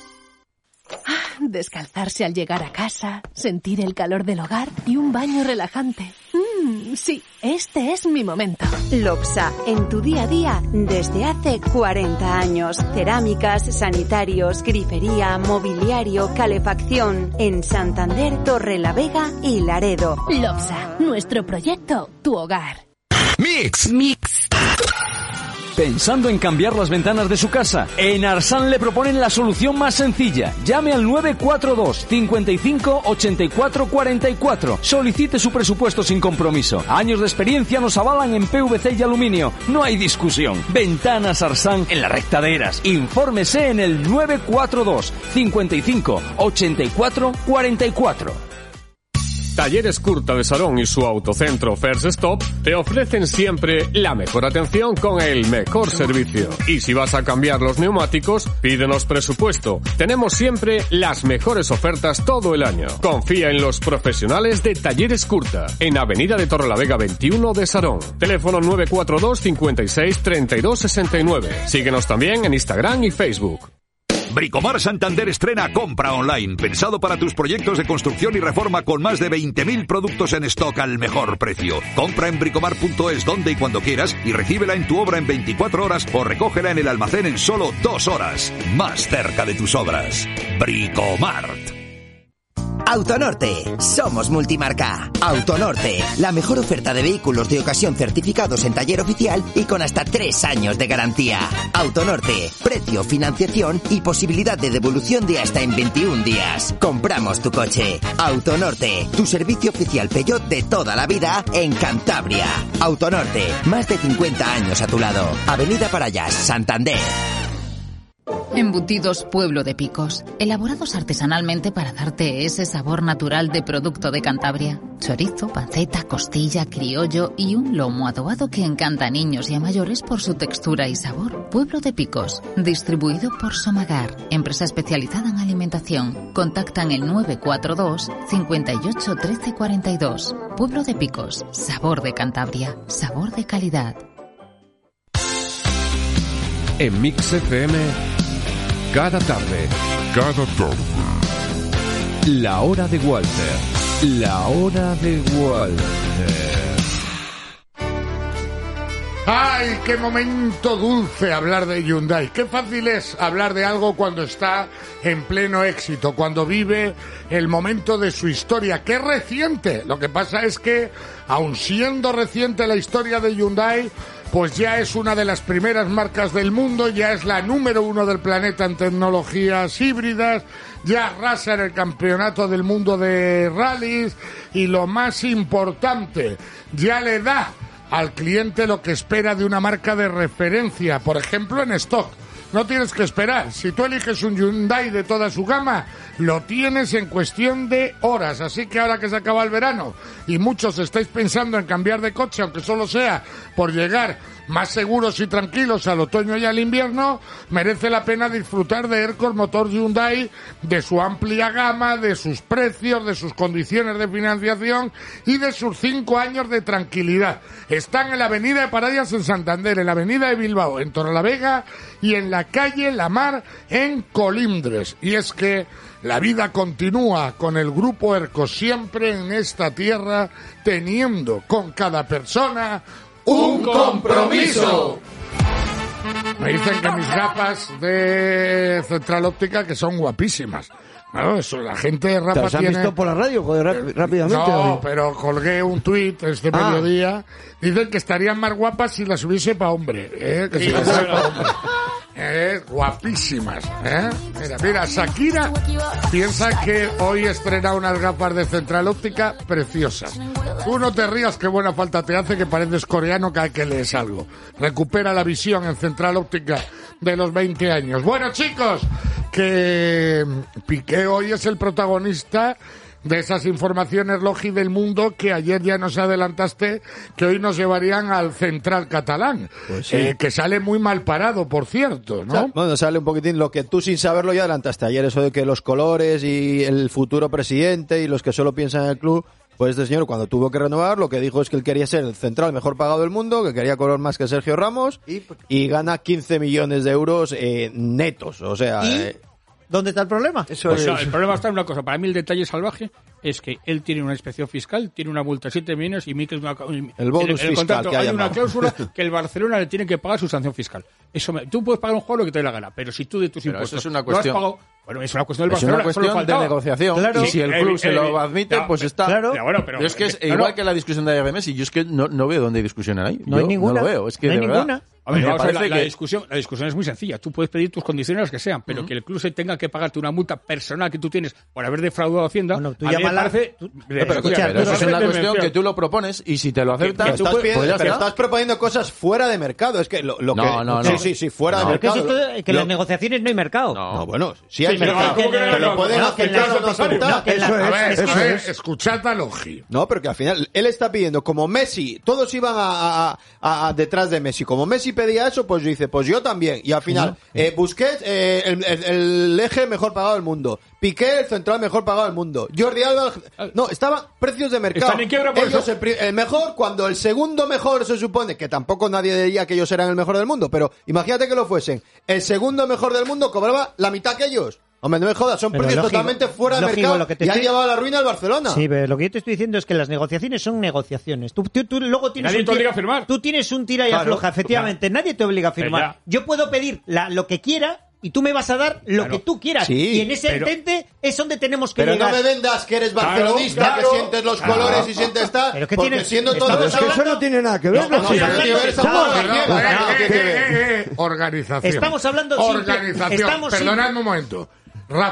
Descalzarse al llegar a casa, sentir el calor del hogar y un baño relajante. Mmm, sí, este es mi momento. Lopsa, en tu día a día desde hace cuarenta años. Cerámicas, sanitarios, grifería, mobiliario, calefacción. En Santander, Torrelavega y Laredo. Lopsa, nuestro proyecto, tu hogar. Mix. Mix. ¿Pensando en cambiar las ventanas de su casa? En Arsan le proponen la solución más sencilla. Llame al nueve cuatro dos, cinco cinco, ocho cuatro cuatro cuatro. Solicite su presupuesto sin compromiso. Años de experiencia nos avalan en P V C y aluminio. No hay discusión. Ventanas Arsan en la recta de Eras. Infórmese en el nueve cuatro dos, cinco cinco, ocho cuatro cuatro cuatro. Talleres Curta de Sarón y su autocentro First Stop te ofrecen siempre la mejor atención con el mejor servicio. Y si vas a cambiar los neumáticos, pídenos presupuesto. Tenemos siempre las mejores ofertas todo el año. Confía en los profesionales de Talleres Curta, en Avenida de Torrelavega veintiuno de Sarón. Teléfono nueve cuatro dos, cinco seis, treinta y dos sesenta y nueve. Síguenos también en Instagram y Facebook. Bricomar Santander estrena Compra Online, pensado para tus proyectos de construcción y reforma con más de veinte mil productos en stock al mejor precio. Compra en bricomar punto es donde y cuando quieras y recíbela en tu obra en veinticuatro horas o recógela en el almacén en solo dos horas. Más cerca de tus obras. Bricomart. Autonorte, somos multimarca. Autonorte, la mejor oferta de vehículos de ocasión certificados en taller oficial y con hasta tres años de garantía. Autonorte, precio, financiación y posibilidad de devolución de hasta en veintiún días. Compramos tu coche. Autonorte, tu servicio oficial Peugeot de toda la vida en Cantabria. Autonorte, más de cincuenta años a tu lado. Avenida Parayas, Santander. Embutidos Pueblo de Picos, elaborados artesanalmente para darte ese sabor natural de producto de Cantabria. Chorizo, panceta, costilla, criollo y un lomo adobado que encanta a niños y a mayores por su textura y sabor. Pueblo de Picos, distribuido por Somagar, empresa especializada en alimentación. Contactan el nueve cuatro dos, cincuenta y ocho, trece cuarenta y dos. Pueblo de Picos, sabor de Cantabria, sabor de calidad. En Mix F M, cada tarde, cada tarde, la hora de Walter, la hora de Walter. ¡Ay, qué momento dulce hablar de Hyundai! ¡Qué fácil es hablar de algo cuando está en pleno éxito, cuando vive el momento de su historia, que es reciente! Lo que pasa es que, aun siendo reciente la historia de Hyundai, pues ya es una de las primeras marcas del mundo, ya es la número uno del planeta en tecnologías híbridas, ya arrasa en el campeonato del mundo de rallies y lo más importante, ya le da al cliente lo que espera de una marca de referencia, por ejemplo en stock. No tienes que esperar. Si tú eliges un Hyundai de toda su gama, lo tienes en cuestión de horas. Así que ahora que se acaba el verano y muchos estáis pensando en cambiar de coche, aunque solo sea por llegar más seguros y tranquilos al otoño y al invierno, merece la pena disfrutar de Aircore Motor Hyundai, de su amplia gama, de sus precios, de sus condiciones de financiación y de sus cinco años de tranquilidad. Están en la avenida de Paradias en Santander, en la avenida de Bilbao, en Torrelavega y en la calle La Mar en Colindres. Y es que la vida continúa con el Grupo ERCO siempre en esta tierra, teniendo con cada persona un compromiso. Me dicen que mis gafas de Central Óptica que son guapísimas. Claro, eso, la gente Rafa ¿Te las han tiene... visto por la radio? Joder, ráp- rápidamente. No, David. pero colgué un tuit este Ah. mediodía. Dicen que estarían más guapas si las hubiese para hombre. ¿eh? Que si Sí, las claro. hubiese pa' hombre. Eh, guapísimas. ¿eh? Mira, mira, Shakira piensa que hoy estrena unas gafas de Central Óptica preciosas. Tú no te rías, qué buena falta te hace, que pareces coreano cada que lees algo. Recupera la visión en Central Óptica de los veinte años. Bueno, chicos, que Piqué hoy es el protagonista de esas informaciones Logi del mundo que ayer ya nos adelantaste que hoy nos llevarían al Central Catalán, Pues sí. eh, que sale muy mal parado, por cierto, ¿no? O sea, bueno, sale un poquitín lo que tú sin saberlo ya adelantaste ayer, eso de que los colores y el futuro presidente y los que solo piensan en el club, pues este señor cuando tuvo que renovar lo que dijo es que él quería ser el central mejor pagado del mundo, que quería cobrar más que Sergio Ramos y, y gana quince millones de euros eh, netos, o sea... ¿Y? Eh, ¿Dónde está el problema? Eso Pues, es... o sea, el problema está en una cosa. Para mí el detalle salvaje es que él tiene una inspección fiscal, tiene una multa de siete millones y Mikel... Una, El bonus en el fiscal contrato que ha hay una llamado. cláusula que el Barcelona le tiene que pagar su sanción fiscal. Eso me- tú puedes pagar un juego lo que te dé la gana, pero si tú de tus Pero impuestos eso es una no has cuestión- pagado... Bueno, es una cuestión del Es una Barcelona, solo cuestión de faltaba. negociación. Claro. Y si el Sí, club evi- se lo evi- admite, ya, pues está. Claro. Ya, bueno, pero, Yo es que es no, igual no. que la discusión de R M S, yo es que no, no veo dónde hay discusión ahí. No hay Yo ninguna. No lo veo, es que No hay de verdad, ninguna. A ver, me vamos a ver, la, parece la que... discusión, la discusión es muy sencilla. Tú puedes pedir tus condiciones las que sean, pero que el club se tenga que pagarte una multa personal que tú tienes por haber defraudado a Hacienda, Bueno, tú a mí me llámala- parece... tú- de- Pero, escucha, pero tú eso es una sabes, cuestión me- que tú lo propones y si te lo aceptan, Que- Pero tú estás, puedes- pidiendo- pues ya pero está. estás proponiendo cosas fuera de mercado. Es que lo, lo No, que. no, sí, no. sí, sí, fuera No. de Pero que, mercado. es esto de- que Lo- las negociaciones no hay mercado. No, bueno, sí Sí, hay sí, no, mercado. ¿cómo que no hay Te lo mercado? pueden No, que en la- aceptar o no aceptar. no, que en la- Eso es, A ver, eso a ver, es. escuchad a Logi. No, pero que al final él está pidiendo, como Messi, todos iban a, a- a- a- detrás de Messi. Como Messi pedía eso, pues yo dice, pues yo también. Y al final, eh, Busquets, eh, el, el- el eje mejor pagado del mundo. Piqué, el central mejor pagado del mundo. Jordi Alba, no, estaban precios de mercado. Están en quiebra por Ellos eso. el, pri- el mejor, cuando el segundo mejor se supone, que tampoco nadie diría que ellos eran el mejor del mundo, pero imagínate que lo fuesen. El segundo mejor del mundo cobraba la mitad que ellos. Hombre, no me jodas, son Pero precios lógico, totalmente fuera de lógico, mercado lo que te y han estoy- llevado a la ruina al Barcelona. Sí, pero lo que yo te estoy diciendo es que las negociaciones son negociaciones. Tú, tú- tú luego tienes Nadie un te tira- obliga a firmar. Tú tienes un tira y Claro, afloja, efectivamente. Nadie te obliga a firmar. ya. Yo puedo pedir la- lo que quiera y tú me vas a dar lo Claro. que tú quieras. Sí, y en ese pero- entente es donde tenemos que Pero llegar. no me vendas que eres Claro, barcelonista, claro, que sientes los claro. colores y sientes tal. Pero ¿qué porque tiene- siendo todo estamos Pero es que eso no tiene nada que ver. No, no, Sí. no, no, tiene que ver esa Estamos- bola, no, ¿qué? no, ¿Qué no, tiene que ver? Eh, eh, eh, Organización. Estamos hablando simple- Organización. estamos Perdonadme simple- un momento. Rafa,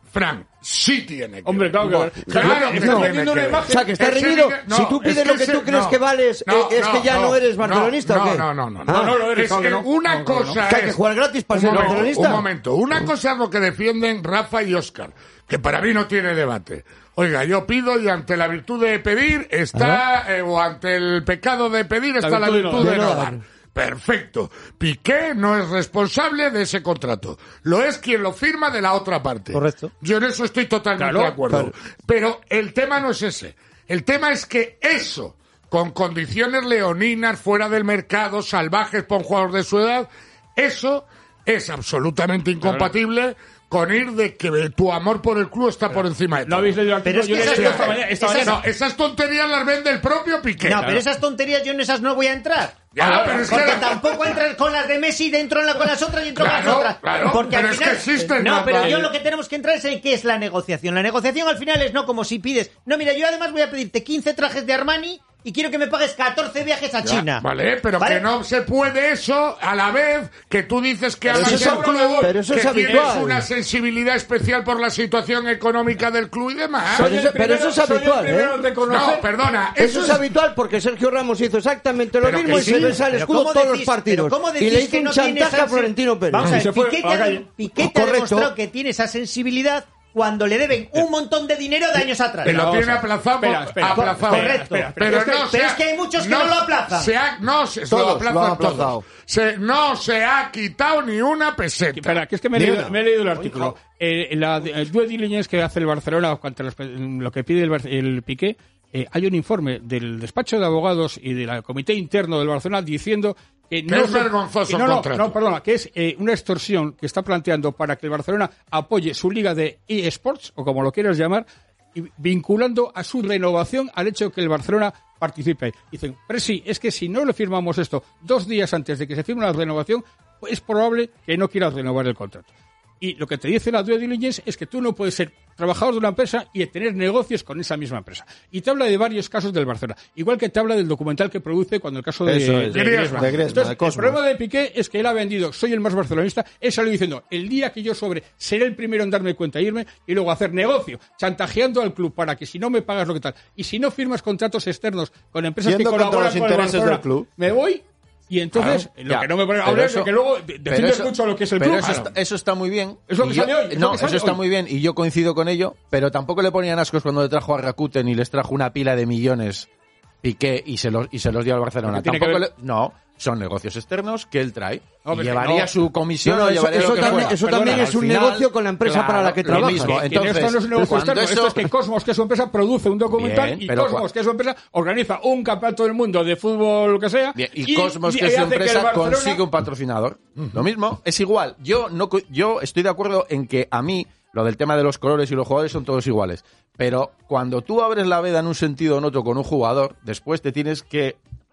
Frank, sí tiene que Hombre, claro que ver. ver. Claro que Estamos tiene viendo que una ver. imagen. O sea, que está Ese reñido. nivel- no, Si tú pides es que lo que ese- tú crees no, que vales, no, eh, es que ya no, eres barcelonista, no, ¿o qué? No, no, no. Ah. no, no lo eres, es claro que que no. una No, no, no. cosa Que hay que es- jugar gratis para un ser momento, barcelonista. Un momento. Una cosa es lo que defienden Rafa y Óscar, que para mí no tiene debate. Oiga, yo pido y ante la virtud de pedir está, eh, o ante el pecado de pedir está la virtud de no dar. Perfecto. Piqué no es responsable de ese contrato. Lo es quien lo firma de la otra parte. Correcto. Yo en eso estoy totalmente Claro, de acuerdo. claro. Pero el tema no es ese. El tema es que eso, con condiciones leoninas, fuera del mercado, salvajes para un jugador de su edad, eso es absolutamente incompatible con ir de que tu amor por el club está por encima de todo. ¿No habéis leído el artículo? Pero es que Yo esas he leído cosas- esta mañana- esta esas- mañana. No, esas tonterías las vende el propio Piqué. No, pero esas tonterías yo en esas no voy a entrar. Ya, pero es que Porque la- tampoco entras con las de Messi, dentro en la, con las otras y entro con Claro, las otras. claro, Porque pero al es que final, existen, No, Rafa. pero yo lo que tenemos que entrar es en qué es la negociación. La negociación al final es no como si pides. No, mira, yo además voy a pedirte quince trajes de Armani y quiero que me pagues catorce viajes a Ya, China. Vale, pero ¿Vale? que no se puede eso a la vez que tú dices que Pero amas eso el es- club, pero eso que es tienes habitual. una sensibilidad especial por la situación económica del club y demás. Pero eso, pero eso es habitual, ¿eh? No, perdona, Eso es habitual porque Sergio Ramos hizo exactamente lo Pero mismo que y sí. se besa el Pero escudo ¿cómo todos decís- los partidos. pero ¿cómo Y decís le hizo que un no tiene chantaje esa a Florentino Pérez. Vamos a Y ver, se fue Piqué a la te, calle. Piqué te ha Correcto. demostrado que tiene esa sensibilidad cuando le deben un montón de dinero de años atrás. Que lo Vamos tiene a ver. aplazado, Espera, espera, aplazado. correcto. espera, espera, pero es que- no pero se es ha- que hay muchos que no lo aplazan. Se ha, no, se, Todos lo aplazan lo han todos. aplazado. Se, no se ha quitado ni una peseta. Espera, que es que me he, leído, me he leído el artículo. Eh, la el due diligence que hace el Barcelona contra los- lo que pide el, Bar- el Piqué, eh, hay un informe del despacho de abogados y del comité interno del Barcelona diciendo que no es vergonzoso que no, el no, contrato. no, perdona, que es eh, una extorsión que está planteando para que el Barcelona apoye su liga de eSports, o como lo quieras llamar, y vinculando a su renovación al hecho de que el Barcelona participe. Dicen, pero sí, es que si no le firmamos esto dos días antes de que se firme la renovación, pues es probable que no quieras renovar el contrato. Y lo que te dice la due diligence es que tú no puedes ser trabajador de una empresa y tener negocios con esa misma empresa. Y te habla de varios casos del Barcelona. Igual que te habla del documental que produce cuando el caso de, Eso de es, Griezmann. de Griezmann, de Griezmann, Entonces, de el Cosmos. problema de Piqué es que él ha vendido, soy el más barcelonista, él salió diciendo, el día que yo sobre, seré el primero en darme cuenta e irme, y luego hacer negocio, chantajeando al club para que si no me pagas lo que tal, y si no firmas contratos externos con empresas Yendo que contra colaboran los con el intereses Barcelona, del club. me voy. Y entonces, Claro, lo ya. que no me pone Pero ahora es eso- que luego de- pero defiendes eso- mucho lo que es el pero club. Eso, Claro. está, eso está muy bien. Es lo que Y yo- sale hoy, es lo no, que sale eso está hoy. muy bien y yo coincido con ello, pero tampoco le ponían ascos cuando le trajo a Rakuten y les trajo una pila de millones Piqué y se los, y se los dio al Barcelona. ¿Qué tiene Tampoco que ver? le- no, son negocios externos que él trae. No, y pero llevaría no. su comisión No, no, o eso- llevaría eso lo que también- fuera. eso Perdona, también es al un final, negocio con la empresa para la que lo trabaja. mismo. Y Entonces, esto no es un negocio cuando externo, eso- esto es que Cosmos, que es su empresa, produce un documental Bien, y pero Cosmos, cua- que es su empresa, organiza un campeonato del mundo de fútbol, lo que sea. Bien, y, Cosmos, y que es su hace el empresa, Barcelona- consigue un patrocinador. Lo mismo, es igual. Yo no co- yo estoy de acuerdo en que a mí lo del tema de los colores y los jugadores son todos iguales. Pero cuando tú abres la veda en un sentido o en otro con un jugador, después te tienes que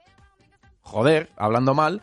joder, hablando mal,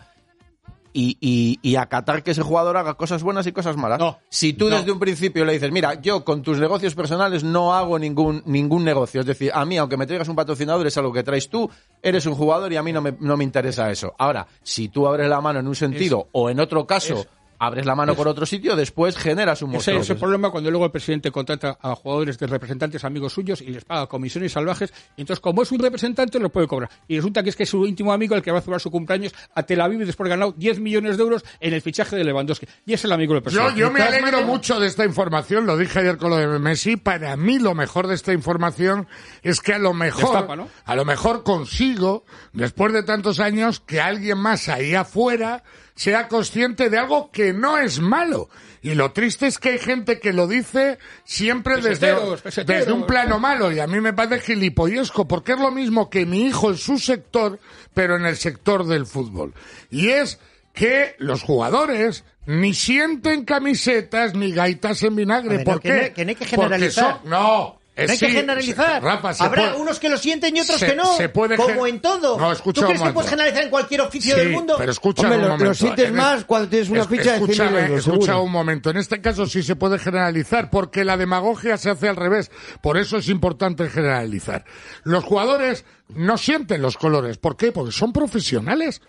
y, y, y acatar que ese jugador haga cosas buenas y cosas malas. No, si tú no. desde un principio le dices, mira, yo con tus negocios personales no hago ningún ningún negocio, es decir, a mí, aunque me traigas un patrocinador, es algo que traes tú, eres un jugador y a mí no me, no me interesa eso. Ahora, si tú abres la mano en un sentido Es- o en otro caso... es- abres la mano por otro sitio, después generas un Ese monstruo. es el problema cuando luego el presidente contrata a jugadores de representantes amigos suyos y les paga comisiones salvajes. Y entonces, como es un representante, lo puede cobrar. Y resulta que es que es su íntimo amigo el que va a celebrar su cumpleaños a Tel Aviv y después ha ganado diez millones de euros en el fichaje de Lewandowski. Y es el amigo del Yo, presidente. yo me De todas alegro maneras- mucho de esta información, lo dije ayer con lo de Messi. Para mí lo mejor de esta información es que a lo mejor, Destapa, ¿no? a lo mejor consigo, después de tantos años, que alguien más ahí afuera sea consciente de algo que no es malo. Y lo triste es que hay gente que lo dice siempre desde, Peseteros, peseteros. desde un plano malo, y a mí me parece gilipollesco, porque es lo mismo que mi hijo en su sector, pero en el sector del fútbol. Y es que los jugadores ni sienten camisetas ni gaitas en vinagre. A ver, ¿Por no, que qué? no- que no hay que Porque generalizar. son- no. Eh, No hay sí, que generalizar. se- Rafa, se Habrá puede- unos que lo sienten y otros se- que no. se puede como gen- en todo. No, escucha ¿Tú un crees que momento. puedes generalizar en cualquier oficio Sí, del mundo? pero escucha Hombre, un lo- lo momento. sientes En más es- cuando tienes una es- ficha de cien mil escúchame, euros, escucha seguro. un momento. En este caso sí se puede generalizar, porque la demagogia se hace al revés. Por eso es importante generalizar. Los jugadores no sienten los colores. ¿Por qué? Porque son profesionales.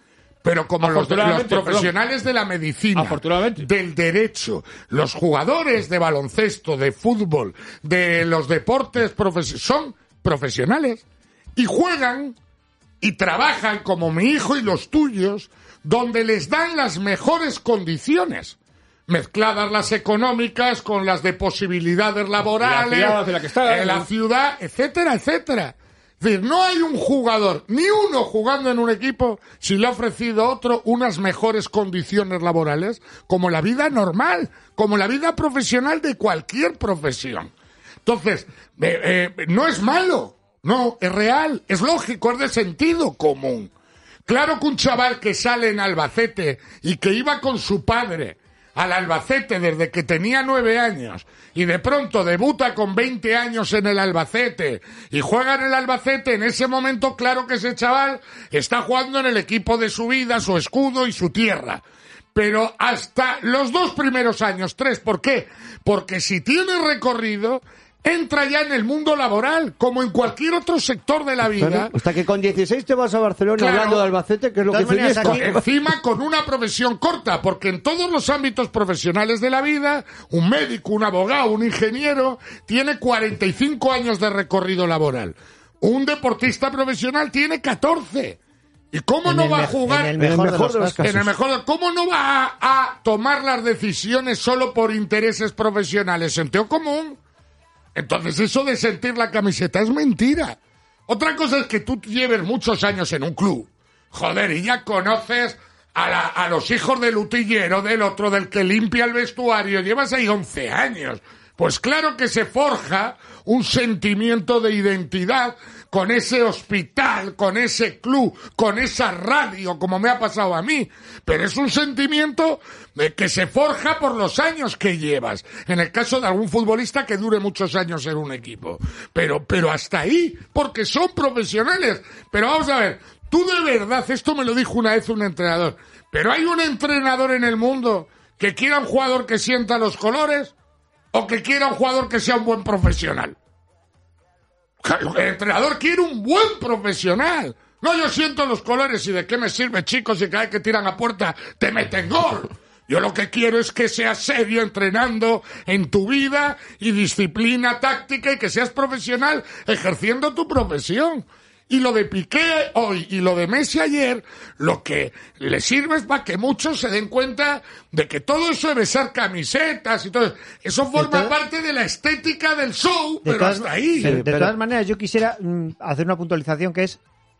Pero como los, de- los Afortunadamente, profesionales perdón. de la medicina, Afortunadamente. del derecho, los jugadores de baloncesto, de fútbol, de los deportes profes- son profesionales y juegan y trabajan como mi hijo y los tuyos, donde les dan las mejores condiciones, mezcladas las económicas con las de posibilidades laborales, La ciudad en la que está, en la ¿no? ciudad, etcétera, etcétera. Es decir, no hay un jugador, ni uno jugando en un equipo, si le ha ofrecido a otro unas mejores condiciones laborales, como la vida normal, como la vida profesional de cualquier profesión. Entonces, eh, eh, no es malo, no, es real, es lógico, es de sentido común. Claro que un chaval que sale en Albacete y que iba con su padre al Albacete desde que tenía nueve años y de pronto debuta con veinte años en el Albacete y juega en el Albacete, en ese momento claro que ese chaval está jugando en el equipo de su vida, su escudo y su tierra. Pero hasta los dos primeros años, tres, ¿por qué? Porque si tiene recorrido, entra ya en el mundo laboral, como en cualquier otro sector de la vida. Claro, hasta que con dieciséis te vas a Barcelona Claro. hablando de Albacete, que es lo De que todas maneras, dice aquí- encima con una profesión corta, porque en todos los ámbitos profesionales de la vida, un médico, un abogado, un ingeniero, tiene cuarenta y cinco años de recorrido laboral. Un deportista profesional tiene catorce. ¿Y cómo En no el va a me- jugar? en el mejor de los casos. En el mejor, ¿cómo no va a, a tomar las decisiones solo por intereses profesionales? Sentido común. Entonces eso de sentir la camiseta es mentira. Otra cosa es que tú lleves muchos años en un club. Joder, y ya conoces a, la, a los hijos del utillero, del otro, del que limpia el vestuario. Llevas ahí once años. Pues claro que se forja un sentimiento de identidad con ese hospital, con ese club, con esa radio, como me ha pasado a mí. Pero es un sentimiento de que se forja por los años que llevas. En el caso de algún futbolista que dure muchos años en un equipo. Pero, pero hasta ahí, porque son profesionales. Pero vamos a ver, tú de verdad, esto me lo dijo una vez un entrenador, pero hay un entrenador en el mundo que quiera un jugador que sienta los colores o que quiera un jugador que sea un buen profesional. El entrenador quiere un buen profesional. No, yo siento los colores y de qué me sirve, chicos, si cada vez que tiran a puerta te meten gol. Yo lo que quiero es que seas serio entrenando en tu vida y disciplina táctica y que seas profesional ejerciendo tu profesión. Y lo de Piqué hoy y lo de Messi ayer, lo que le sirve es para que muchos se den cuenta de que todo eso de besar camisetas y todo eso, eso forma De todas- parte de la estética del show, De pero todas- hasta ahí. De, de todas maneras, yo quisiera mm, hacer una puntualización que es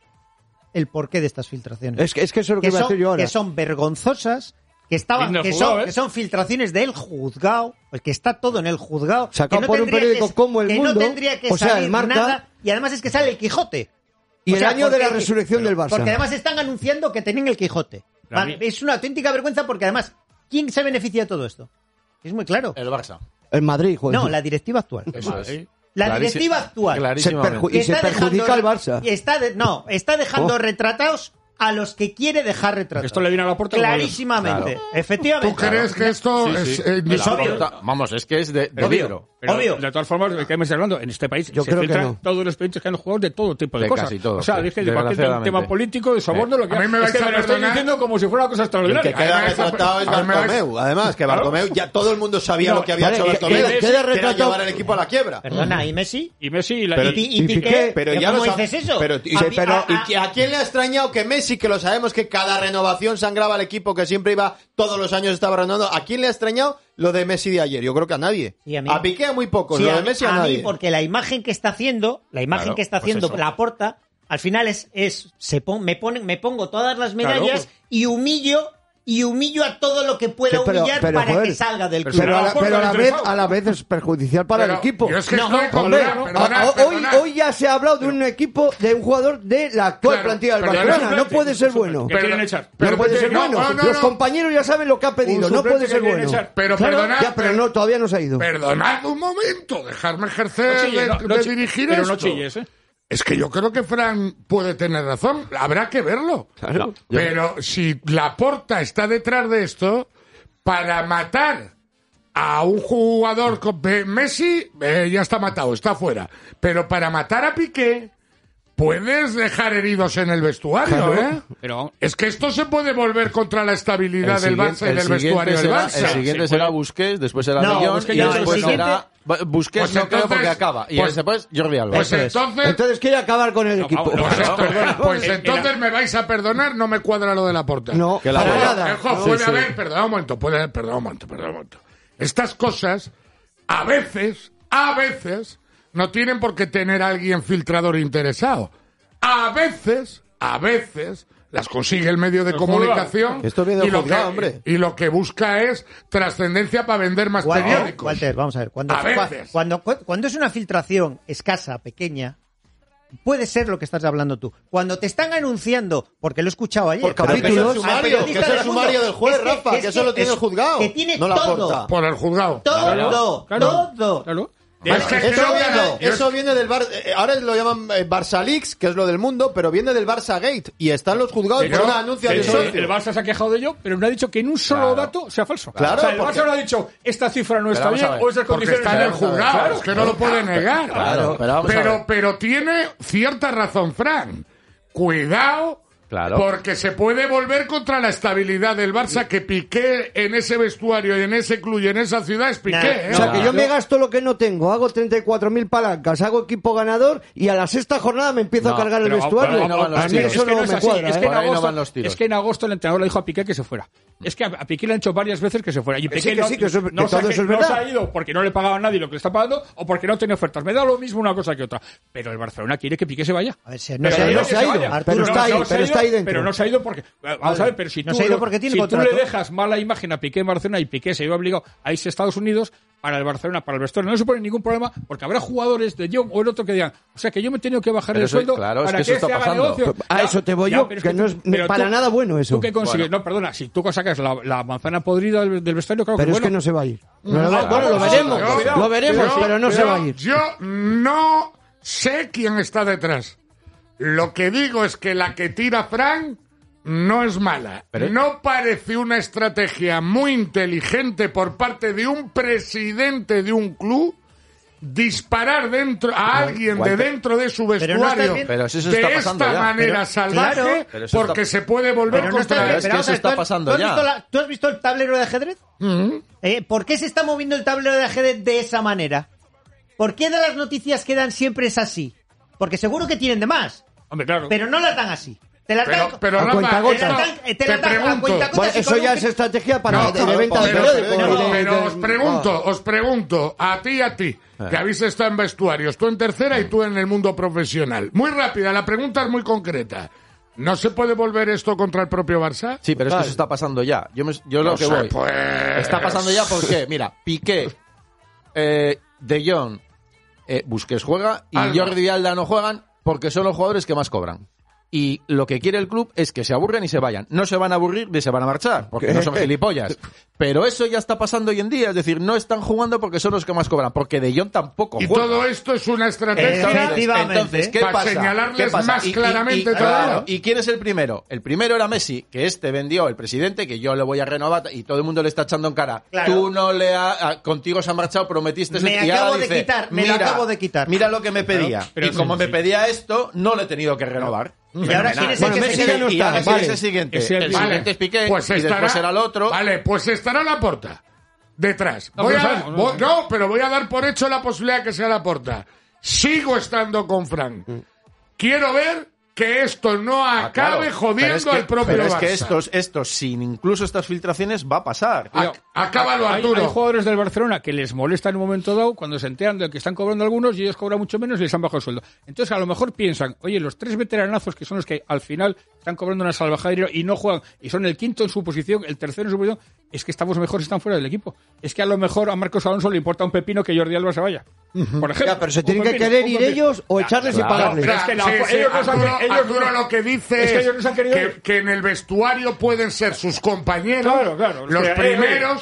el porqué de estas filtraciones. Es que, es que eso es lo que, iba a son, decir yo ahora. que son vergonzosas, que estaban, Digno que juzgado, son, ¿eh? que son filtraciones del juzgado, pues que está todo en el juzgado. Sacado que no por un tendría periódico que- como El que Mundo, no tendría que o sea, el salir Marca, nada, y además es que sale el Quijote. y O el sea, año de la porque- resurrección del Barça. Porque además están anunciando que tienen el Quijote. La Va- mi- Es una auténtica vergüenza porque además, ¿quién se beneficia de todo esto? Es muy claro. El Barça. En Madrid, joder. No, la directiva actual. Eso es. La Clarísimo- directiva actual. Se Clarísimamente. perju- y se Está perjudica dejando- al Barça. y está de- no, está dejando Oh. retratados a los que quiere dejar retratados. Esto le viene a la puerta. Clarísimamente. Claro. Efectivamente. ¿Tú crees que esto Sí, es sí. eh, Es La obvio. porta- Vamos, es que es de, de Obvio. libro. Pero, Obvio. de todas formas, ¿de qué me estás hablando? En este país Yo se creo que filtran no. todos los expedientes que han jugado de todo tipo de, De cosas. casi todo, o sea, sí, dije de cualquier desgraciadamente. tema político, de soborno, lo que A mí me vais es que a me lo estoy perdonar. diciendo como si fuera una cosa El extraordinaria. que queda Además, retratado es a mí me vais- Bartomeu. Además, que Claro. Bartomeu, ya todo el mundo sabía No, lo que había vale, hecho que- Bartomeu. que- Que queda era retratado- llevar el equipo a la quiebra. Perdona, ¿y Messi? Y Messi y la... Pero- ¿Y, Pi- y y Piqué? Piqué, Pero ya ¿Cómo lo sab- dices eso? Pero, A y, Pi- pero a- ¿y a- qui- a quién le ha extrañado que Messi, que lo sabemos que cada renovación sangraba al equipo, que siempre iba, todos los años estaba renovando, ¿a quién le ha extrañado lo de Messi de ayer? Yo creo que a nadie. Y a mí. Piqué a muy pocos, Sí, lo a de mí- Messi a, a mí, nadie. porque la imagen que está haciendo, la imagen Claro, que está pues haciendo eso. Laporta, al final es, es se pon- me ponen, me pongo todas las Claro, medallas pues- y humillo y humillo a todo lo que pueda Sí, pero- humillar pero, para joder, que salga del pero club. Pero, a la, Laporta pero a la le vez, interesaba. a la vez es perjudicial para Pero el equipo. yo es que No, estoy con- Hombre, perdona, perdona, a- a- hoy, perdona. hoy ya se ha hablado de un equipo, de un jugador de la actual Claro, plantilla del pero Barcelona. es un No suplente, puede es ser un suplente. bueno. ¿Qué quieren echar? No puede ser no, bueno. no, no, Los no. compañeros ya saben lo que ha pedido. Un No suplente puede que ser quieren bueno. echar. Pero Claro, perdonad, ya, pero no, todavía no se ha ido. Perdonad un momento, dejarme ejercer No chilles, de, no- no de chi- dirigir pero esto. no chilles, ¿eh? Es que yo creo que Fran puede tener razón. Habrá que verlo. Claro. Pero si Laporta está detrás de esto, para matar a un jugador con eh, Messi, eh, ya está matado, está fuera. Pero para matar a Piqué, puedes dejar heridos en el vestuario, Claro, ¿eh? Pero es que esto se puede volver contra la estabilidad El del Barça siguiente- y el del siguiente vestuario del será- Barça. El siguiente será Busquets, después será No, De Jong Busquets y ya no, después el siguiente- será... Busquets Pues no creo porque entonces- acaba. Y pues- después Jordi Alba. Pues entonces... Entonces quiere acabar con el equipo. Pues, esto- pues El- el- entonces me vais a perdonar, no me cuadra lo de la porta. No, Que la para Puede- nada. Ojo, No. puede Sí, sí. haber, perdón un momento, puede haber, perdón un momento, perdón un momento. Estas cosas, a veces, a veces, no tienen por qué tener a alguien filtrador interesado. A veces, a veces, las consigue el medio de El comunicación. juzgado. Esto viene del y lo juzgado, que- hombre. Y lo que busca es trascendencia para vender más Walter, periódicos. Walter, vamos a ver. Cuando, A veces. Cuando, cuando es una filtración escasa, pequeña, puede ser lo que estás hablando tú. Cuando te están anunciando, porque lo he escuchado ayer. Por capítulos. al Que es el sumario, periodista que es el del Mundo, sumario del juez, es que- Rafa, es que eso lo tiene es- el juzgado, Que tiene no la todo. porta. Por el juzgado. Todo. Todo. Claro. Es que Eso, creo que viene, no. eso viene del Bar, eh, ahora lo llaman eh, Barça Leaks, que es lo del mundo, pero viene del Barça Gate y están los juzgados por una anuncia de el, socio. el Barça se ha quejado de ello, pero no ha dicho que en un solo Claro. dato sea falso. Claro, o sea, el porque- Barça no ha dicho esta cifra no Pero está vamos bien a ver, o esas Porque condiciones está en el no están bien. juzgado, Claro. es que no lo puede negar. Claro, pero vamos a pero, ver. pero tiene cierta razón, Fran. Cuidado, Claro. porque se puede volver contra la estabilidad del Barça, que Piqué en ese vestuario y en ese club y en esa ciudad es Piqué. ¿eh? O sea, que yo me gasto lo que no tengo, hago treinta y cuatro mil palancas, hago equipo ganador y a la sexta jornada me empiezo No, a cargar el pero- vestuario. pero- pero- a mí pero eso es que no, es me así, cuadra. es que ¿eh? en agosto- Es que en agosto el entrenador le dijo a Piqué que se fuera. Es que a a Piqué le han hecho varias veces que se fuera. Y Que Piqué sí, que no, sí, que eso- no que se ha- todo eso es no verdad. se ha ido porque no le pagaba a nadie lo que le está pagando o porque no tenía ofertas. Me da lo mismo una cosa que otra. Pero el Barcelona quiere que Piqué se vaya. A ver, si no Pero se ha quiere ido, que se ha ido. vaya. Arturo, No, está ahí, no pero se ha está ido, ahí dentro. Pero no se ha ido porque... Vamos a ver, pero si No tú, se ha ido lo- porque tiene si tú contrato. le dejas mala imagen a Piqué en Barcelona y Piqué se iba obligado a irse a Estados Unidos, para el Barcelona, para el vestuario, no supone ningún problema porque habrá jugadores de Jong o el otro que digan, o sea, que yo me he tenido que bajar Pero el eso- sueldo claro, es para que que, eso está este haga pasando. negocio. A Ya, eso te voy ya, yo, pero es que no es pero para tú- nada bueno eso. ¿Tú qué consigues? No, perdona, si tú sacas la, la manzana podrida del, del vestuario, claro Pero que es bueno. que no se va a ir. No, No, no, bueno, lo no, veremos, yo- cuidado, lo veremos, yo- pero no se yo- va a ir. Yo no sé quién está detrás. Lo que digo es que la que tira Fran no es mala. Pero- No parece una estrategia muy inteligente por parte de un presidente de un club disparar dentro a alguien de Walter. dentro de su Pero no vestuario estás viendo- Pero si eso de está esta pasando ya. manera Pero- salvaje claro. Pero eso porque está- se puede volver Pero no estás contra bien, es que pero vamos eso a ver, está ¿tú has- pasando ¿tú has ya. visto la- ¿Tú has visto el tablero de ajedrez? Eh, ¿Por qué se está moviendo el tablero de ajedrez de esa manera? ¿Por qué de las noticias que dan siempre es así? Porque seguro que tienen de más, Hombre, claro. pero no las dan así. Te las Pero, dan, pero A Rafa, cuentagotas. esto- te las dan- te te las dan a pregunto. cuentagotas Bueno, y eso con ya un- es estrategia para No, de, no, venta de pero, periódicos. pero- de- de- pero de- os pregunto, Ah. os pregunto, a ti y a ti, que habéis estado en vestuarios, tú en tercera y tú en el mundo profesional. Muy rápida, la pregunta es muy concreta. ¿No se puede volver esto contra el propio Barça? Sí, pero es que eso está pasando ya. Yo, me, yo No lo que se voy. puede. Está pasando ya porque, mira, Piqué, eh, De Jong, eh, Busquets juega y Alba. Jordi Alba no juegan porque son los jugadores que más cobran. Y lo que quiere el club es que se aburren y se vayan. No se van a aburrir ni se van a marchar, porque no son gilipollas. Pero eso ya está pasando hoy en día. Es decir, no están jugando porque son los que más cobran, porque De Jong tampoco Y juega. todo esto es una estrategia Efectivamente. Entonces, ¿qué para pasa? señalarles ¿Qué pasa? más Y- y- claramente y, todavía. claro, ¿y quién es el primero? El primero era Messi, que este vendió el presidente, que yo le voy a renovar, y todo el mundo le está echando en cara. Claro. Tú no le has... Contigo se ha marchado, prometiste... Me y ahora acabo de dice, quitar, me lo mira, acabo de quitar". Mira lo que me pedía. Claro, pero y como sí, me sí. pedía esto, no le he tenido que renovar. Y ahora quién es el Bueno, que Messi se ya queda? no Y está, ahora sí vale. es el siguiente. Ese- el vale. siguiente es Piqué, Pues y estará, después será el otro. Vale, pues estará la porta detrás. No, Voy pero a- sabemos, ¿no? voy- no, pero voy a dar por hecho la posibilidad de que sea la porta. Sigo estando con Fran. Quiero ver que esto no Ah, acabe claro. jodiendo Pero es que- al propio Pero es Barça. que estos, estos, sin incluso estas filtraciones, va a pasar. Ac- acábalo, Hay, Arturo. hay jugadores del Barcelona que les molesta en un momento dado cuando se enteran de que están cobrando algunos y ellos cobran mucho menos y les han bajado el sueldo. Entonces, a lo mejor piensan, oye, los tres veteranazos que son los que al final están cobrando una salvajada de dinero y no juegan y son el quinto en su posición, el tercero en su posición, es que estamos mejores, están fuera del equipo. Es que a lo mejor a Marcos Alonso le importa un pepino que Jordi Alba se vaya. Por ejemplo. Ya, pero se Un tienen que pepino, querer un ir pepino. ellos o echarles y Claro, pagarles. pero es que la- Sí, sí, ellos no se han- Arturo, ellos Arturo no- lo que dice es es, que ellos no se han querido que, ir. que en el vestuario pueden ser sus compañeros Claro, claro, los que, eh, primeros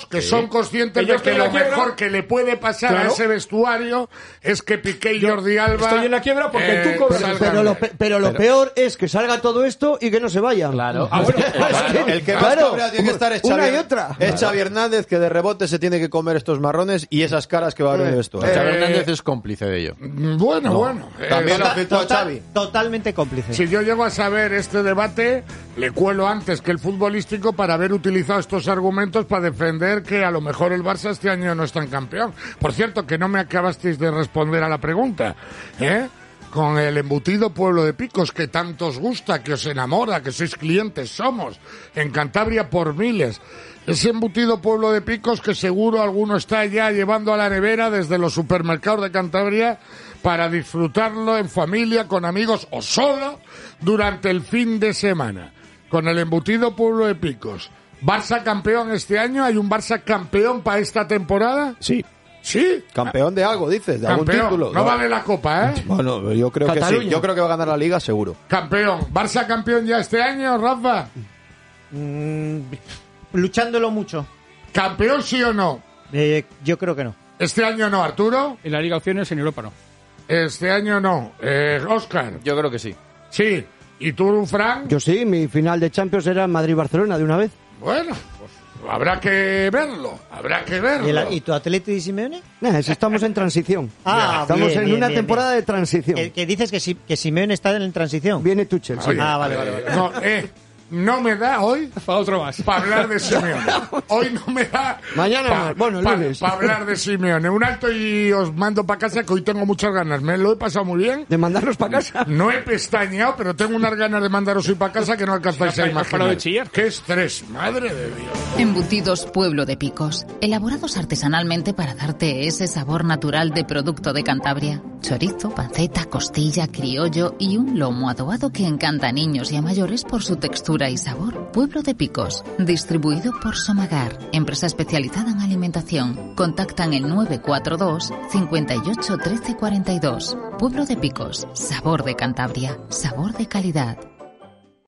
Picos, que Sí. son conscientes Que yo de que estoy en lo la quiebra. mejor que le puede pasar Claro. a ese vestuario es que Piqué y Yo Jordi Alba... estoy en la quiebra porque eh, tú cobras- salgan Pero lo, de- pe- pero lo Pero- peor es que salga todo esto y que no se vayan. Claro. Ah, bueno, Claro. El que más Claro. cabreado tiene que estar es Una Xavi, y otra. es Xavi Hernández, que de rebote se tiene que comer estos marrones y esas caras que va a haber en el vestuario. Xavi Eh, Hernández es cómplice de ello. Bueno, bueno. eh, También lo ha Total- filtrado total- Xavi. Totalmente cómplice. Si yo llego a saber este debate, le cuelo antes que el futbolístico para haber utilizado estos argumentos para defender que a lo mejor el Barça este año no es tan campeón. Por cierto, que no me acabasteis de responder a la pregunta, ¿eh? Con el embutido Pueblo de Picos, que tanto os gusta, que os enamora, que sois clientes, somos, en Cantabria por miles. Ese embutido Pueblo de Picos que seguro alguno está ya llevando a la nevera desde los supermercados de Cantabria para disfrutarlo en familia, con amigos o solo durante el fin de semana. Con el embutido Pueblo de Picos. ¿Barça campeón este año? ¿Hay un Barça campeón para esta temporada? Sí. ¿Sí? Campeón de algo, dices, de algún Campeón. título. No vale la copa, ¿eh? Bueno, yo creo que Cataluña. sí. Yo creo que va a ganar la liga, seguro. Campeón. ¿Barça campeón ya este año, Rafa? Mm, luchándolo mucho. ¿Campeón sí o no? Eh, yo creo que no. Este año no, Arturo. En la Liga Opciones, en Europa no. Este año no. Eh, Oscar. Yo creo que sí. Sí. ¿Y tú, Frank? Yo sí, mi final de Champions era Madrid-Barcelona de una vez. Bueno, pues habrá que verlo. Habrá que verlo. ¿Y, el- y tu Atleti y Simeone? Eh, si estamos en transición. Ah, estamos bien, en bien, una bien, temporada bien. de transición. Que, que dices que, si, que Simeone está en transición. Viene Tuchel. sí. Oye, Ah, vale, vale, eh, vale. No, eh, no me da hoy Para otro más. para hablar de Simeone. Hoy no me da Mañana más. Bueno, el lunes. para hablar de Simeone. Un alto y os mando para casa, que hoy tengo muchas ganas. Me lo he pasado muy bien. De mandarlos para casa. No he pestañeado, pero tengo unas ganas de mandaros hoy para casa que no alcanzáis a ¿No has parado imaginar. de chillar? ¡Qué estrés! ¡Madre de Dios! Embutidos Pueblo de Picos, elaborados artesanalmente para darte ese sabor natural de producto de Cantabria. Chorizo, panceta, costilla, criollo y un lomo adobado que encanta a niños y a mayores por su textura y sabor. Pueblo de Picos, distribuido por Somagar, empresa especializada en alimentación. Contactan el nueve cuatro dos, cincuenta y ocho, trece cuarenta y dos. Pueblo de Picos, sabor de Cantabria, sabor de calidad.